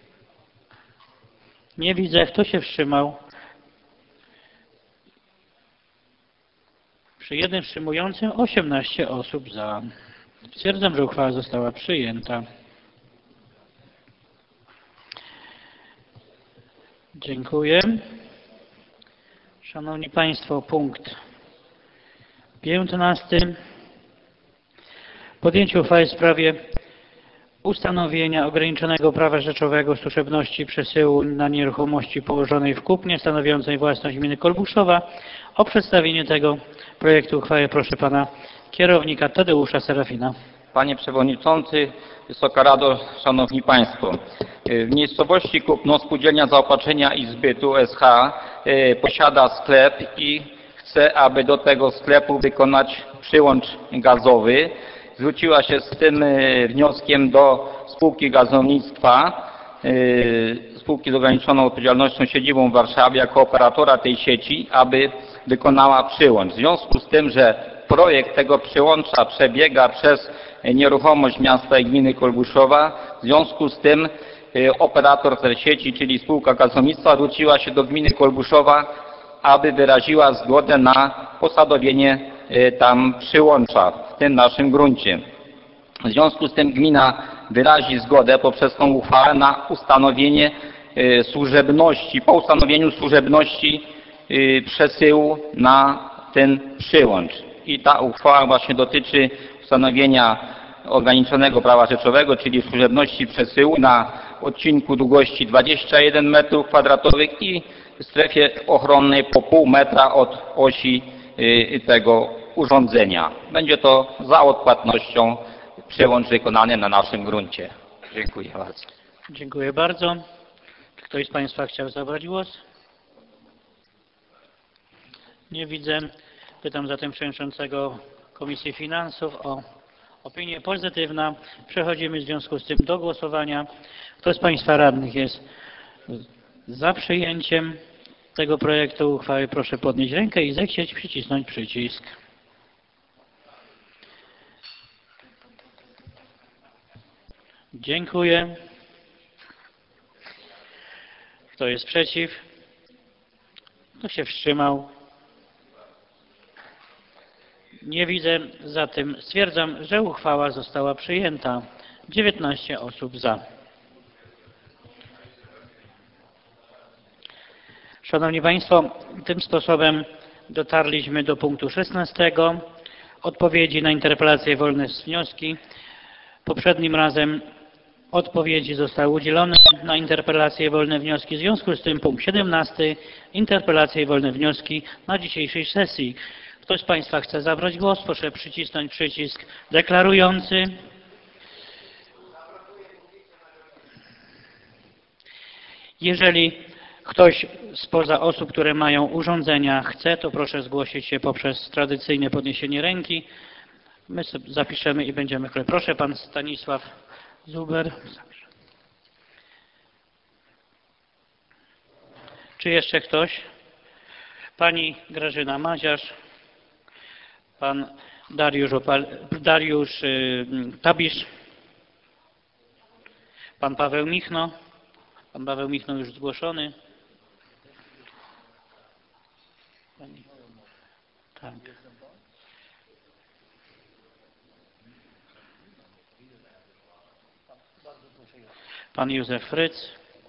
A: Nie widzę. Kto się wstrzymał? Przy jednym wstrzymującym 18 osób za. Stwierdzam, że uchwała została przyjęta. Dziękuję. Szanowni Państwo, punkt 15. Podjęcie uchwały w sprawie ustanowienia ograniczonego prawa rzeczowego służebności przesyłu na nieruchomości położonej w Kupnie stanowiącej własność gminy Kolbuszowa. O przedstawienie tego projektu uchwały proszę pana kierownika Tadeusza Serafina.
K: Panie Przewodniczący, Wysoka Rado, Szanowni Państwo. W miejscowości Kupno Spółdzielnia Zaopatrzenia i Zbytu SH posiada sklep i chce, aby do tego sklepu wykonać przyłącz gazowy. Zwróciła się z tym wnioskiem do spółki gazownictwa, spółki z ograniczoną odpowiedzialnością siedzibą w Warszawie jako operatora tej sieci, aby wykonała przyłącz. W związku z tym, że projekt tego przyłącza przebiega przez nieruchomość miasta i gminy Kolbuszowa, w związku z tym operator tej sieci, czyli spółka gazownictwa, zwróciła się do gminy Kolbuszowa, aby wyraziła zgodę na posadowienie tam przyłącza w tym naszym gruncie. W związku z tym gmina wyrazi zgodę poprzez tą uchwałę na ustanowienie służebności, po ustanowieniu służebności przesyłu na ten przyłącz. I ta uchwała właśnie dotyczy ustanowienia ograniczonego prawa rzeczowego, czyli służebności przesyłu na odcinku długości 21 m2 i w strefie ochronnej po pół metra od osi tego urządzenia. Będzie to za odpłatnością przełącz wykonany na naszym gruncie. Dziękuję bardzo.
A: Dziękuję bardzo. Czy ktoś z Państwa chciał zabrać głos? Nie widzę. Pytam zatem przewodniczącego Komisji Finansów o opinię pozytywną. Przechodzimy w związku z tym do głosowania. Kto z Państwa radnych jest za przyjęciem tego projektu uchwały? Proszę podnieść rękę i zechcieć przycisnąć przycisk. Dziękuję. Kto jest przeciw? Kto się wstrzymał? Nie widzę, zatem stwierdzam, że uchwała została przyjęta. 19 osób za. Szanowni Państwo, tym sposobem dotarliśmy do punktu 16. Odpowiedzi na interpelacje wolne z wnioski. Poprzednim razem odpowiedzi zostały udzielone na interpelacje wolne wnioski. W związku z tym punkt 17. Interpelacje i wolne wnioski na dzisiejszej sesji. Ktoś z Państwa chce zabrać głos? Proszę przycisnąć przycisk deklarujący. Jeżeli ktoś spoza osób, które mają urządzenia chce, to proszę zgłosić się poprzez tradycyjne podniesienie ręki. My sobie zapiszemy i będziemy. Proszę, pan Stanisław Zuber. Czy jeszcze ktoś? Pani Grażyna Maziarz. Pan Dariusz Tabisz. Pan Paweł Michno. Pan Paweł Michno już zgłoszony. Tak. Pan Józef Fryc.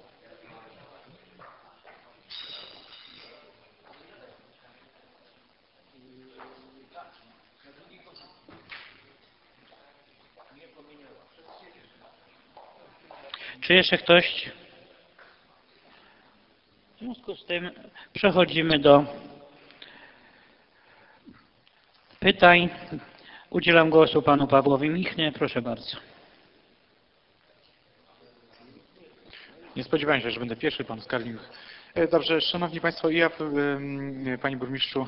A: Czy jeszcze ktoś? W związku z tym przechodzimy do pytań. Udzielam głosu panu Pawłowi Michnie. Proszę bardzo.
F: Nie spodziewałem się, że będę pierwszy, pan Skarling. Dobrze, szanowni państwo, ja, panie burmistrzu,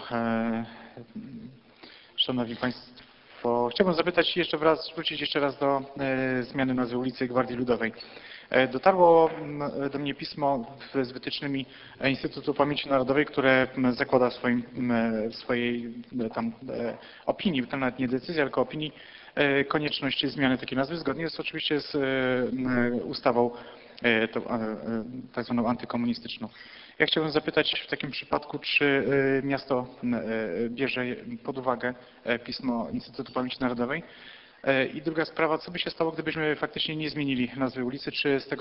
F: szanowni państwo, chciałbym zapytać wrócić jeszcze raz do zmiany nazwy ulicy Gwardii Ludowej. Dotarło do mnie pismo z wytycznymi Instytutu Pamięci Narodowej, które zakłada w swojej tam opinii, to nawet nie decyzja, tylko opinii, konieczność zmiany takiej nazwy, zgodnie oczywiście z ustawą tak zwaną antykomunistyczną. Ja chciałbym zapytać w takim przypadku, czy miasto bierze pod uwagę pismo Instytutu Pamięci Narodowej? I druga sprawa, co by się stało, gdybyśmy faktycznie nie zmienili nazwy ulicy? Czy z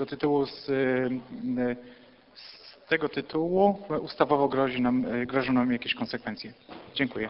F: tego tytułu ustawowo grożą nam jakieś konsekwencje? Dziękuję.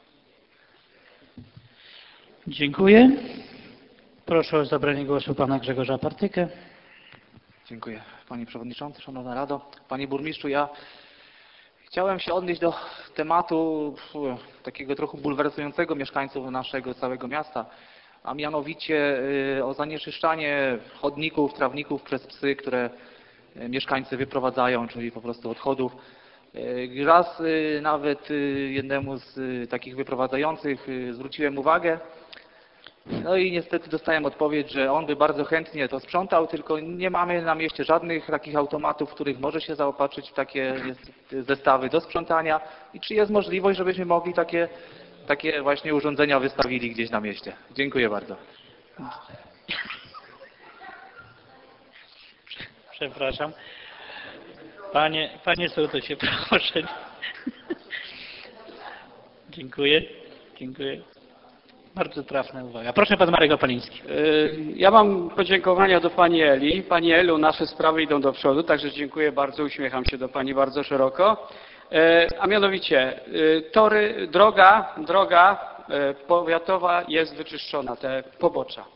A: Dziękuję. Proszę o zabranie głosu pana Grzegorza Partykę.
L: Dziękuję. Panie Przewodniczący, Szanowna Rado. Panie Burmistrzu, ja chciałem się odnieść do tematu takiego trochę bulwersującego mieszkańców naszego całego miasta, a mianowicie o zanieczyszczanie chodników, trawników przez psy, które mieszkańcy wyprowadzają, czyli po prostu odchodów. Raz nawet jednemu z takich wyprowadzających zwróciłem uwagę, no i niestety dostałem odpowiedź, że on by bardzo chętnie to sprzątał, tylko nie mamy na mieście żadnych takich automatów, w których może się zaopatrzyć w takie zestawy do sprzątania i czy jest możliwość, żebyśmy mogli takie właśnie urządzenia wystawili gdzieś na mieście. Dziękuję bardzo.
A: Przepraszam. Panie sołtysie, proszę. Dziękuję. Dziękuję. Bardzo trafna uwaga. Proszę pan Marek Opaliński.
G: Ja mam podziękowania do pani Eli. Pani Elu, nasze sprawy idą do przodu, także dziękuję bardzo, uśmiecham się do pani bardzo szeroko. A mianowicie droga powiatowa jest wyczyszczona, te pobocza.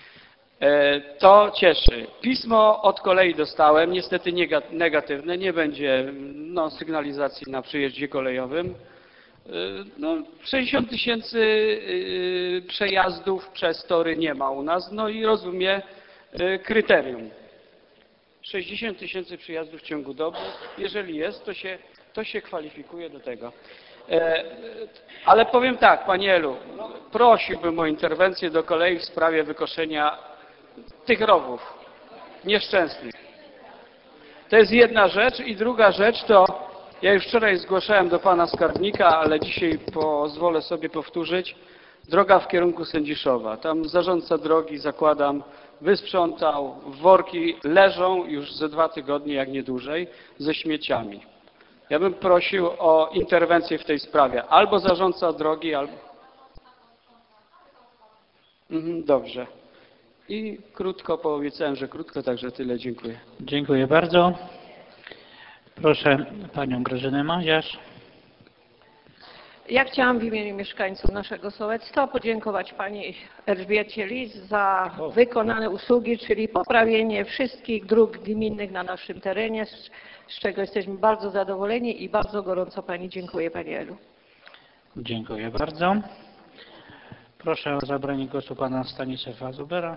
G: To cieszy. Pismo od kolei dostałem, niestety negatywne, nie będzie sygnalizacji na przejeździe kolejowym. 60 000 przejazdów przez tory nie ma u nas, i rozumiem kryterium. 60 000 przejazdów w ciągu doby, jeżeli jest, to się kwalifikuje do tego. Ale powiem tak, panie Elu, prosiłbym o interwencję do kolei w sprawie wykoszenia tych rowów nieszczęsnych. To jest jedna rzecz i druga rzecz to, ja już wczoraj zgłaszałem do pana skarbnika, ale dzisiaj pozwolę sobie powtórzyć, droga w kierunku Sędziszowa. Tam zarządca drogi, zakładam, wysprzątał, worki leżą już ze 2 tygodnie, jak nie dłużej, ze śmieciami. Ja bym prosił o interwencję w tej sprawie. Albo zarządca drogi, albo... Dobrze. I krótko, poobiecałem, że krótko, także tyle. Dziękuję.
A: Dziękuję bardzo. Proszę panią Grażynę Maziarz.
M: Ja chciałam w imieniu mieszkańców naszego sołectwa podziękować pani Elżbiecie Lis za wykonane usługi, czyli poprawienie wszystkich dróg gminnych na naszym terenie, z czego jesteśmy bardzo zadowoleni i bardzo gorąco pani dziękuję, pani Elu.
A: Dziękuję bardzo. Proszę o zabranie głosu pana Stanisława Zubera.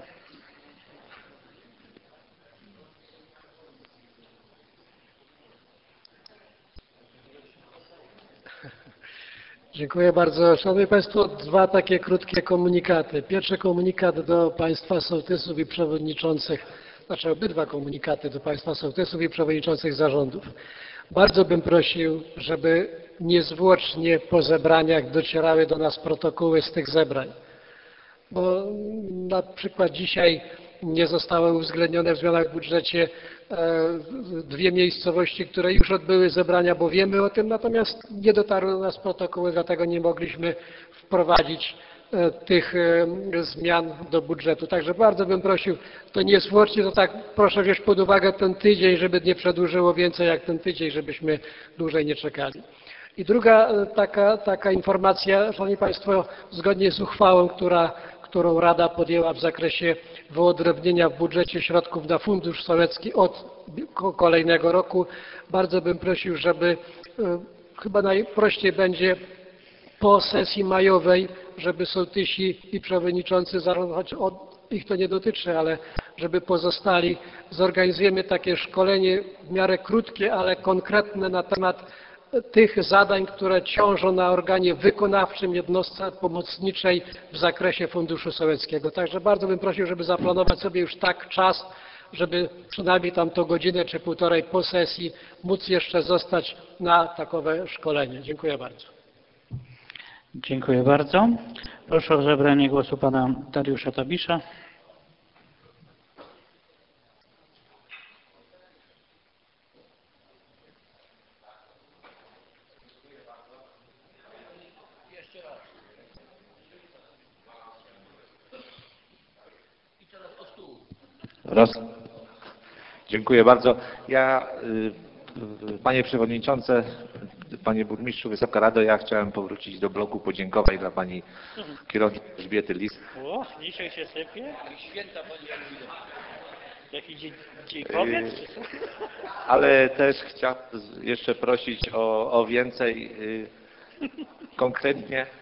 B: Dziękuję bardzo. Szanowni Państwo, 2 takie krótkie komunikaty. Pierwszy komunikat do Państwa sołtysów i przewodniczących, znaczy obydwa komunikaty do Państwa sołtysów i przewodniczących zarządów. Bardzo bym prosił, żeby niezwłocznie po zebraniach docierały do nas protokoły z tych zebrań. Bo na przykład dzisiaj nie zostały uwzględnione w zmianach w budżecie 2 miejscowości, które już odbyły zebrania, bo wiemy o tym, natomiast nie dotarły do nas protokoły, dlatego nie mogliśmy wprowadzić tych zmian do budżetu. Także bardzo bym prosił, to niezwłocznie, to tak proszę wziąć pod uwagę ten tydzień, żeby nie przedłużyło więcej jak ten tydzień, żebyśmy dłużej nie czekali. I druga taka informacja, Szanowni Państwo, zgodnie z uchwałą, którą Rada podjęła w zakresie wyodrębnienia w budżecie środków na Fundusz Sołecki od kolejnego roku, bardzo bym prosił, żeby chyba najprościej będzie po sesji majowej, żeby sołtysi i przewodniczący zarządu, choć ich to nie dotyczy, ale żeby pozostali, zorganizujemy takie szkolenie w miarę krótkie, ale konkretne na temat tych zadań, które ciążą na organie wykonawczym jednostce pomocniczej w zakresie Funduszu Sołeckiego. Także bardzo bym prosił, żeby zaplanować sobie już tak czas, żeby przynajmniej tam to godzinę czy półtorej po sesji móc jeszcze zostać na takowe szkolenie. Dziękuję bardzo.
A: Dziękuję bardzo. Proszę o zabranie głosu pana Dariusza Tabisza.
I: Dziękuję bardzo. Panie Przewodniczący, Panie Burmistrzu, Wysoka Rado, ja chciałem powrócić do bloku podziękowań dla Pani kierownik Elżbiety Lis.
A: O, dzisiaj się sypie? Święta Pani Jaki dzień kobiet?
I: Ale też chciałem jeszcze prosić o więcej konkretnie.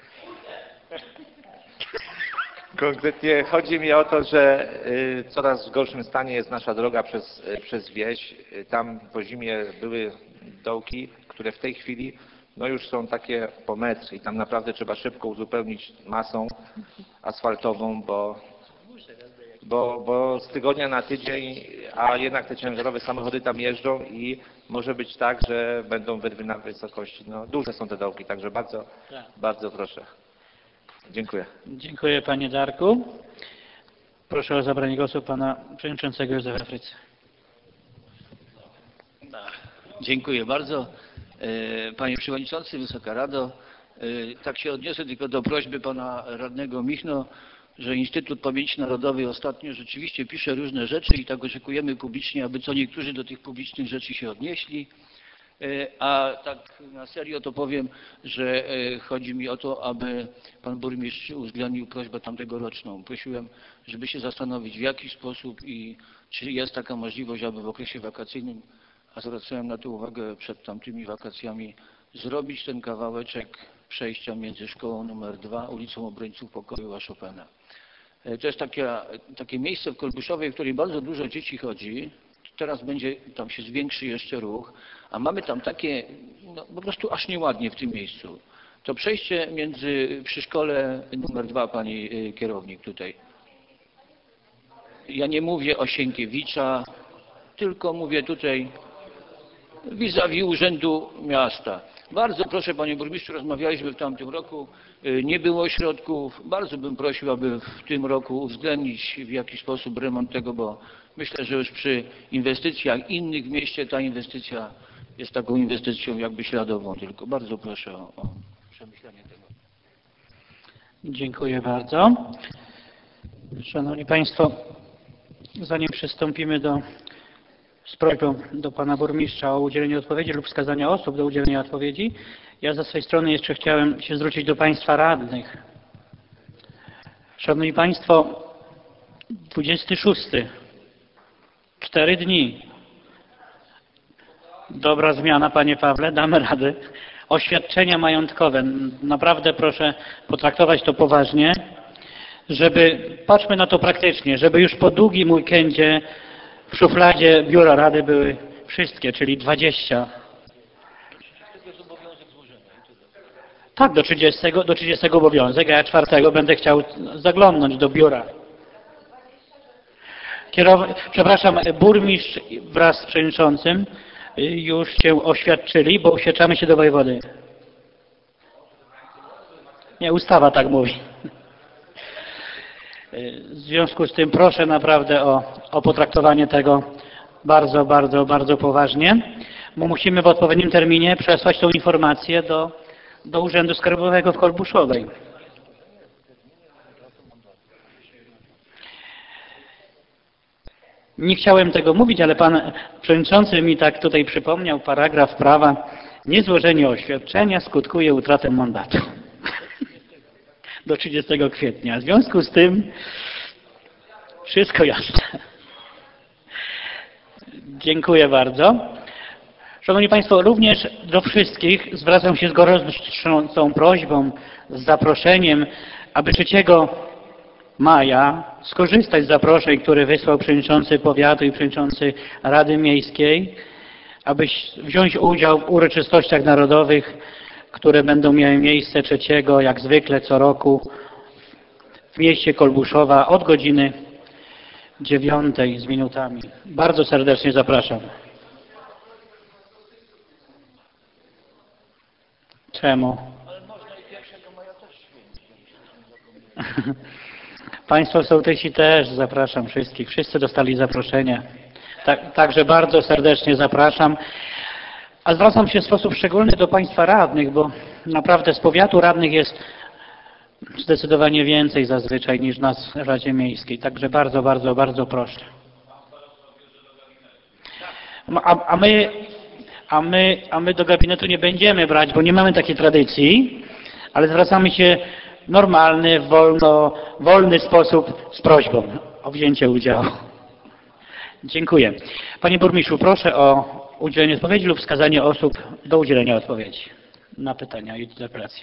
I: Konkretnie chodzi mi o to, że coraz w gorszym stanie jest nasza droga przez wieś. Tam po zimie były dołki, które w tej chwili już są takie po metr i tam naprawdę trzeba szybko uzupełnić masą asfaltową, bo z tygodnia na tydzień, a jednak te ciężarowe samochody tam jeżdżą i może być tak, że będą wyrwy na wysokości. Duże są te dołki, także bardzo proszę. Dziękuję.
A: Dziękuję panie Darku. Proszę o zabranie głosu pana przewodniczącego Józefa Frycy.
N: Dziękuję bardzo. Panie Przewodniczący, Wysoka Rado, tak się odniosę tylko do prośby pana radnego Michno, że Instytut Pamięci Narodowej ostatnio rzeczywiście pisze różne rzeczy i tak oczekujemy publicznie, aby co niektórzy do tych publicznych rzeczy się odnieśli. A tak na serio to powiem, że chodzi mi o to, aby pan burmistrz uwzględnił prośbę tamtegoroczną. Prosiłem, żeby się zastanowić, w jaki sposób i czy jest taka możliwość, aby w okresie wakacyjnym, a zwracałem na to uwagę przed tamtymi wakacjami, zrobić ten kawałeczek przejścia między szkołą numer 2, ulicą Obrońców Pokoju a Chopina. To jest takie miejsce w Kolbuszowej, w której bardzo dużo dzieci chodzi. Teraz tam się zwiększy jeszcze ruch, a mamy tam takie, no, po prostu aż nieładnie w tym miejscu. To przejście przy szkole numer 2, pani kierownik tutaj. Ja nie mówię o Sienkiewicza, tylko mówię tutaj vis-a-vis Urzędu Miasta. Bardzo proszę, panie burmistrzu, rozmawialiśmy w tamtym roku, nie było środków. Bardzo bym prosił, aby w tym roku uwzględnić w jakiś sposób remont tego, bo myślę, że już przy inwestycjach innych w mieście ta inwestycja jest taką inwestycją jakby śladową. Tylko bardzo proszę o przemyślenie tego.
A: Dziękuję bardzo. Szanowni Państwo, zanim przystąpimy z prośbą do pana burmistrza o udzielenie odpowiedzi lub wskazania osób do udzielenia odpowiedzi, ja ze swojej strony jeszcze chciałem się zwrócić do państwa radnych. Szanowni Państwo, 26. 4 dni. Dobra zmiana, panie Pawle, damy radę. Oświadczenia majątkowe. Naprawdę proszę potraktować to poważnie, patrzmy na to praktycznie, żeby już po długim weekendzie w szufladzie biura rady były wszystkie, czyli 20. Tak, do 30 obowiązek, a ja 4 będę chciał zaglądnąć do biura. Burmistrz wraz z przewodniczącym już się oświadczyli, bo oświadczamy się do wojewody. Nie, ustawa tak mówi. W związku z tym proszę naprawdę o potraktowanie tego bardzo, bardzo, bardzo poważnie, bo musimy w odpowiednim terminie przesłać tą informację do Urzędu Skarbowego w Kolbuszowej. Nie chciałem tego mówić, ale pan przewodniczący mi tak tutaj przypomniał paragraf prawa. Niezłożenie oświadczenia skutkuje utratą mandatu. Do 30 kwietnia. W związku z tym wszystko jasne. Dziękuję bardzo. Szanowni Państwo, również do wszystkich zwracam się z gorącą prośbą, z zaproszeniem, aby 3 maja skorzystać z zaproszeń, które wysłał przewodniczący powiatu i przewodniczący Rady Miejskiej, aby wziąć udział w uroczystościach narodowych, które będą miały miejsce 3, jak zwykle co roku w mieście Kolbuszowa od godziny 9 z minutami. Bardzo serdecznie zapraszam. Czemu? Państwo sołtysi też zapraszam wszystkich. Wszyscy dostali zaproszenie. Także bardzo serdecznie zapraszam. A zwracam się w sposób szczególny do Państwa radnych, bo naprawdę z powiatu radnych jest zdecydowanie więcej zazwyczaj niż nas w Radzie Miejskiej. Także bardzo, bardzo, bardzo proszę. A my do gabinetu nie będziemy brać, bo nie mamy takiej tradycji, ale zwracamy się w normalny, wolny sposób z prośbą o wzięcie udziału. Dziękuję. Panie burmistrzu, proszę o udzielenie odpowiedzi lub wskazanie osób do udzielenia odpowiedzi na pytania i interpelacje.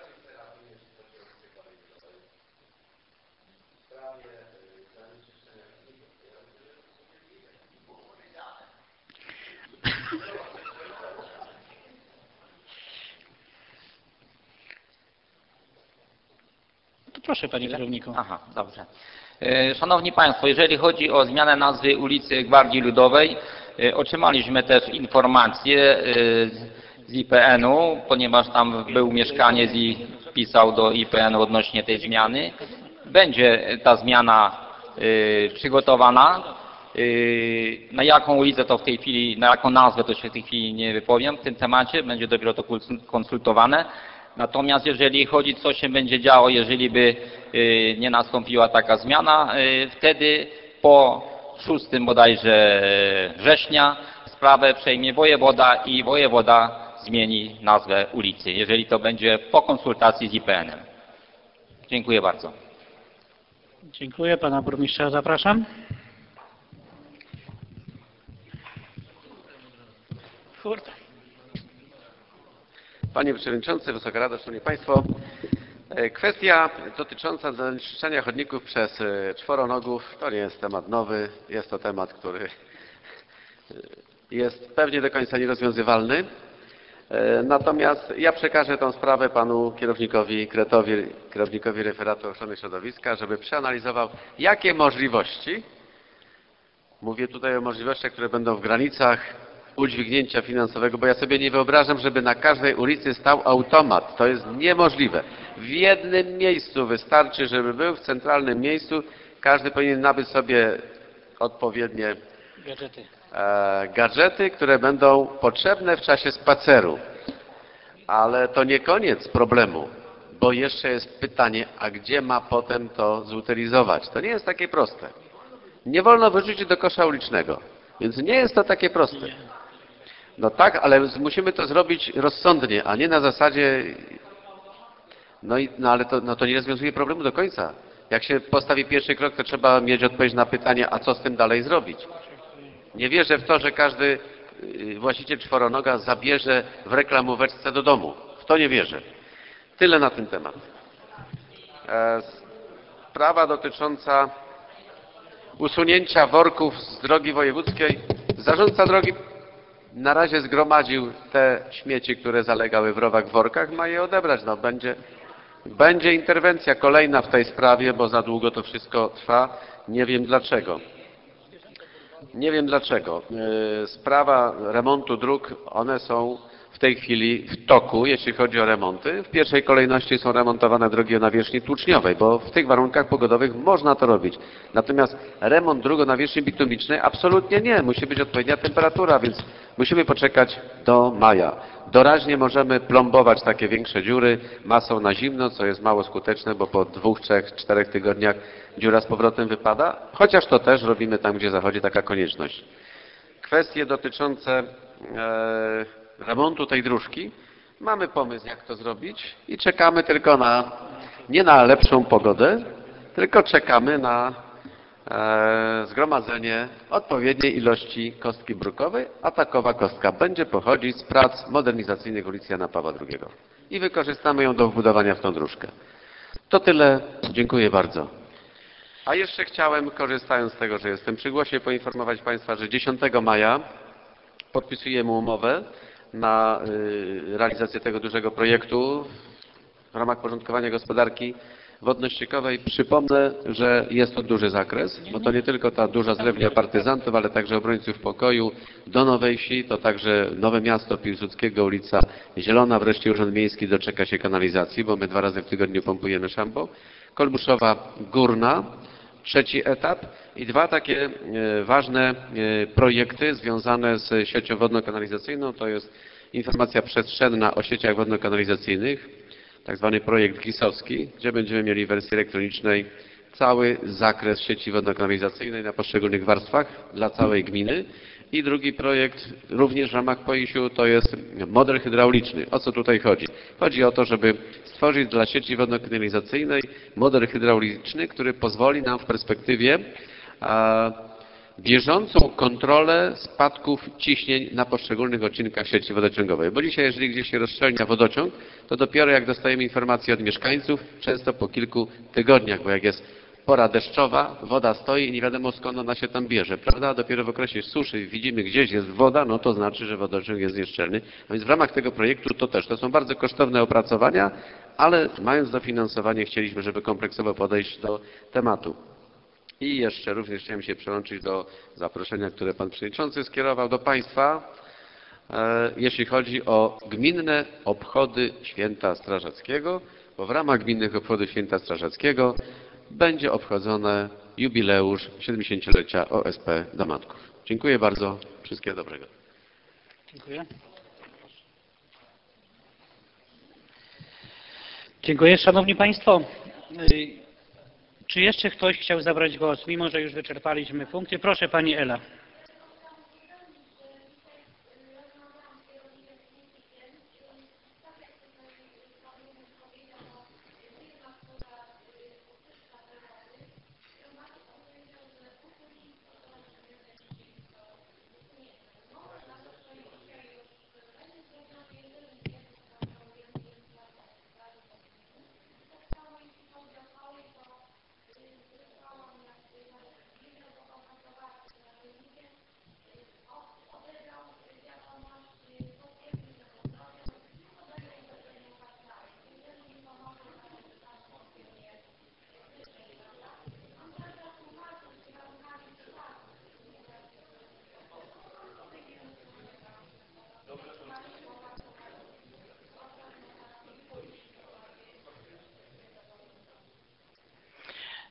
A: To proszę, panie kierowniku.
K: Aha, dobrze. Szanowni Państwo, jeżeli chodzi o zmianę nazwy ulicy Gwardii Ludowej, otrzymaliśmy też informację z IPN-u, ponieważ tam był mieszkaniec i pisał do IPN-u odnośnie tej zmiany. Będzie ta zmiana przygotowana. Na jaką ulicę to w tej chwili, na jaką nazwę to się w tej chwili nie wypowiem w tym temacie, będzie dopiero to konsultowane. Natomiast jeżeli chodzi, co się będzie działo, jeżeli by nie nastąpiła taka zmiana, wtedy po 6 bodajże września sprawę przejmie wojewoda i wojewoda zmieni nazwę ulicy, jeżeli to będzie po konsultacji z IPN-em. Dziękuję bardzo.
A: Dziękuję. Pana burmistrza zapraszam.
E: Panie Przewodniczący, Wysoka Rado, Szanowni Państwo. Kwestia dotycząca zanieczyszczenia chodników przez czworonogów to nie jest temat nowy. Jest to temat, który jest pewnie do końca nierozwiązywalny. Natomiast ja przekażę tę sprawę panu kierownikowi Kretowi, kierownikowi referatu ochrony środowiska, żeby przeanalizował, jakie możliwości, mówię tutaj o możliwościach, które będą w granicach udźwignięcia finansowego, bo ja sobie nie wyobrażam, żeby na każdej ulicy stał automat. To jest niemożliwe. W jednym miejscu wystarczy, żeby był, w centralnym miejscu. Każdy powinien nabyć sobie odpowiednie gadżety, które będą potrzebne w czasie spaceru. Ale to nie koniec problemu, bo jeszcze jest pytanie, a gdzie ma potem to zutylizować? To nie jest takie proste. Nie wolno wyrzucić do kosza ulicznego, więc nie jest to takie proste. No tak, ale musimy to zrobić rozsądnie, a nie na zasadzie... ale to nie rozwiązuje problemu do końca. Jak się postawi pierwszy krok, to trzeba mieć odpowiedź na pytanie, a co z tym dalej zrobić. Nie wierzę w to, że każdy właściciel czworonoga zabierze w reklamóweczce do domu. W to nie wierzę. Tyle na ten temat. Sprawa dotycząca usunięcia worków z drogi wojewódzkiej. Zarządca drogi na razie zgromadził te śmieci, które zalegały w rowach w workach, ma je odebrać. No, będzie interwencja kolejna w tej sprawie, bo za długo to wszystko trwa. Nie wiem dlaczego. Nie wiem dlaczego. Sprawa remontu dróg, one są w tej chwili w toku, jeśli chodzi o remonty. W pierwszej kolejności są remontowane drogi o nawierzchni tłuczniowej, bo w tych warunkach pogodowych można to robić. Natomiast remont dróg o nawierzchni bitumicznej absolutnie nie. Musi być odpowiednia temperatura, więc musimy poczekać do maja. Doraźnie możemy plombować takie większe dziury masą na zimno, co jest mało skuteczne, bo po 2, 3, 4 tygodniach dziura z powrotem wypada, chociaż to też robimy tam, gdzie zachodzi taka konieczność. Kwestie dotyczące remontu tej dróżki. Mamy pomysł, jak to zrobić i czekamy tylko nie na lepszą pogodę, tylko czekamy na zgromadzenie odpowiedniej ilości kostki brukowej, a takowa kostka będzie pochodzić z prac modernizacyjnych ulicy Jana Pawła II. I wykorzystamy ją do wbudowania w tą dróżkę. To tyle. Dziękuję bardzo. A jeszcze chciałem, korzystając z tego, że jestem przy głosie, poinformować Państwa, że 10 maja podpisujemy umowę na realizację tego dużego projektu w ramach porządkowania gospodarki wodno-ściekowej. Przypomnę, że jest to duży zakres, bo to nie tylko ta duża zlewnia partyzantów, ale także obrońców pokoju do Nowej Wsi, to także Nowe Miasto Piłsudskiego, ulica Zielona, wreszcie Urząd Miejski doczeka się kanalizacji, bo my 2 razy w tygodniu pompujemy szambo. Kolbuszowa Górna, 3. etap i 2 takie ważne projekty związane z siecią wodno-kanalizacyjną, to jest informacja przestrzenna o sieciach wodno-kanalizacyjnych, tak zwany projekt GIS-owski, gdzie będziemy mieli w wersji elektronicznej cały zakres sieci wodno-kanalizacyjnej na poszczególnych warstwach dla całej gminy. I drugi projekt, również w ramach POIiŚ-u, to jest model hydrauliczny. O co tutaj chodzi? Chodzi o to, żeby stworzyć dla sieci wodno-kanalizacyjnej model hydrauliczny, który pozwoli nam w perspektywie bieżącą kontrolę spadków ciśnień na poszczególnych odcinkach sieci wodociągowej. Bo dzisiaj, jeżeli gdzieś się rozszczelnia wodociąg, to dopiero jak dostajemy informacje od mieszkańców, często po kilku tygodniach, bo jak jest pora deszczowa, woda stoi i nie wiadomo skąd ona się tam bierze, prawda? Dopiero w okresie suszy widzimy gdzieś jest woda, no to znaczy, że wodociąg jest nieszczelny. A więc w ramach tego projektu to są bardzo kosztowne opracowania, ale mając dofinansowanie chcieliśmy, żeby kompleksowo podejść do tematu. I jeszcze również chciałem się przyłączyć do zaproszenia, które Pan Przewodniczący skierował do Państwa, jeśli chodzi o gminne obchody Święta Strażackiego, bo w ramach gminnych obchodów Święta Strażackiego będzie obchodzony jubileusz 70-lecia OSP Domatków. Dziękuję bardzo. Wszystkiego dobrego.
A: Dziękuję. Dziękuję. Szanowni Państwo, czy jeszcze ktoś chciał zabrać głos, mimo że już wyczerpaliśmy punkty? Proszę Pani Ela.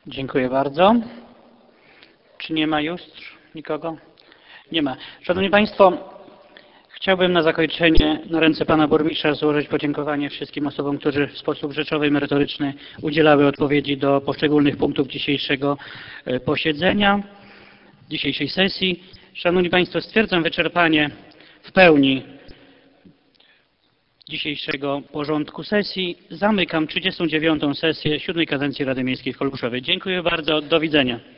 A: Dziękuję bardzo. Czy nie ma już nikogo? Nie ma. Szanowni Państwo, chciałbym na zakończenie na ręce Pana Burmistrza złożyć podziękowanie wszystkim osobom, które w sposób rzeczowy i merytoryczny udzielały odpowiedzi do poszczególnych punktów dzisiejszego posiedzenia, dzisiejszej sesji. Szanowni Państwo, stwierdzam wyczerpanie w pełni dzisiejszego porządku sesji. Zamykam 39. sesję 7. kadencji Rady Miejskiej w Kolbuszowej. Dziękuję bardzo. Do widzenia.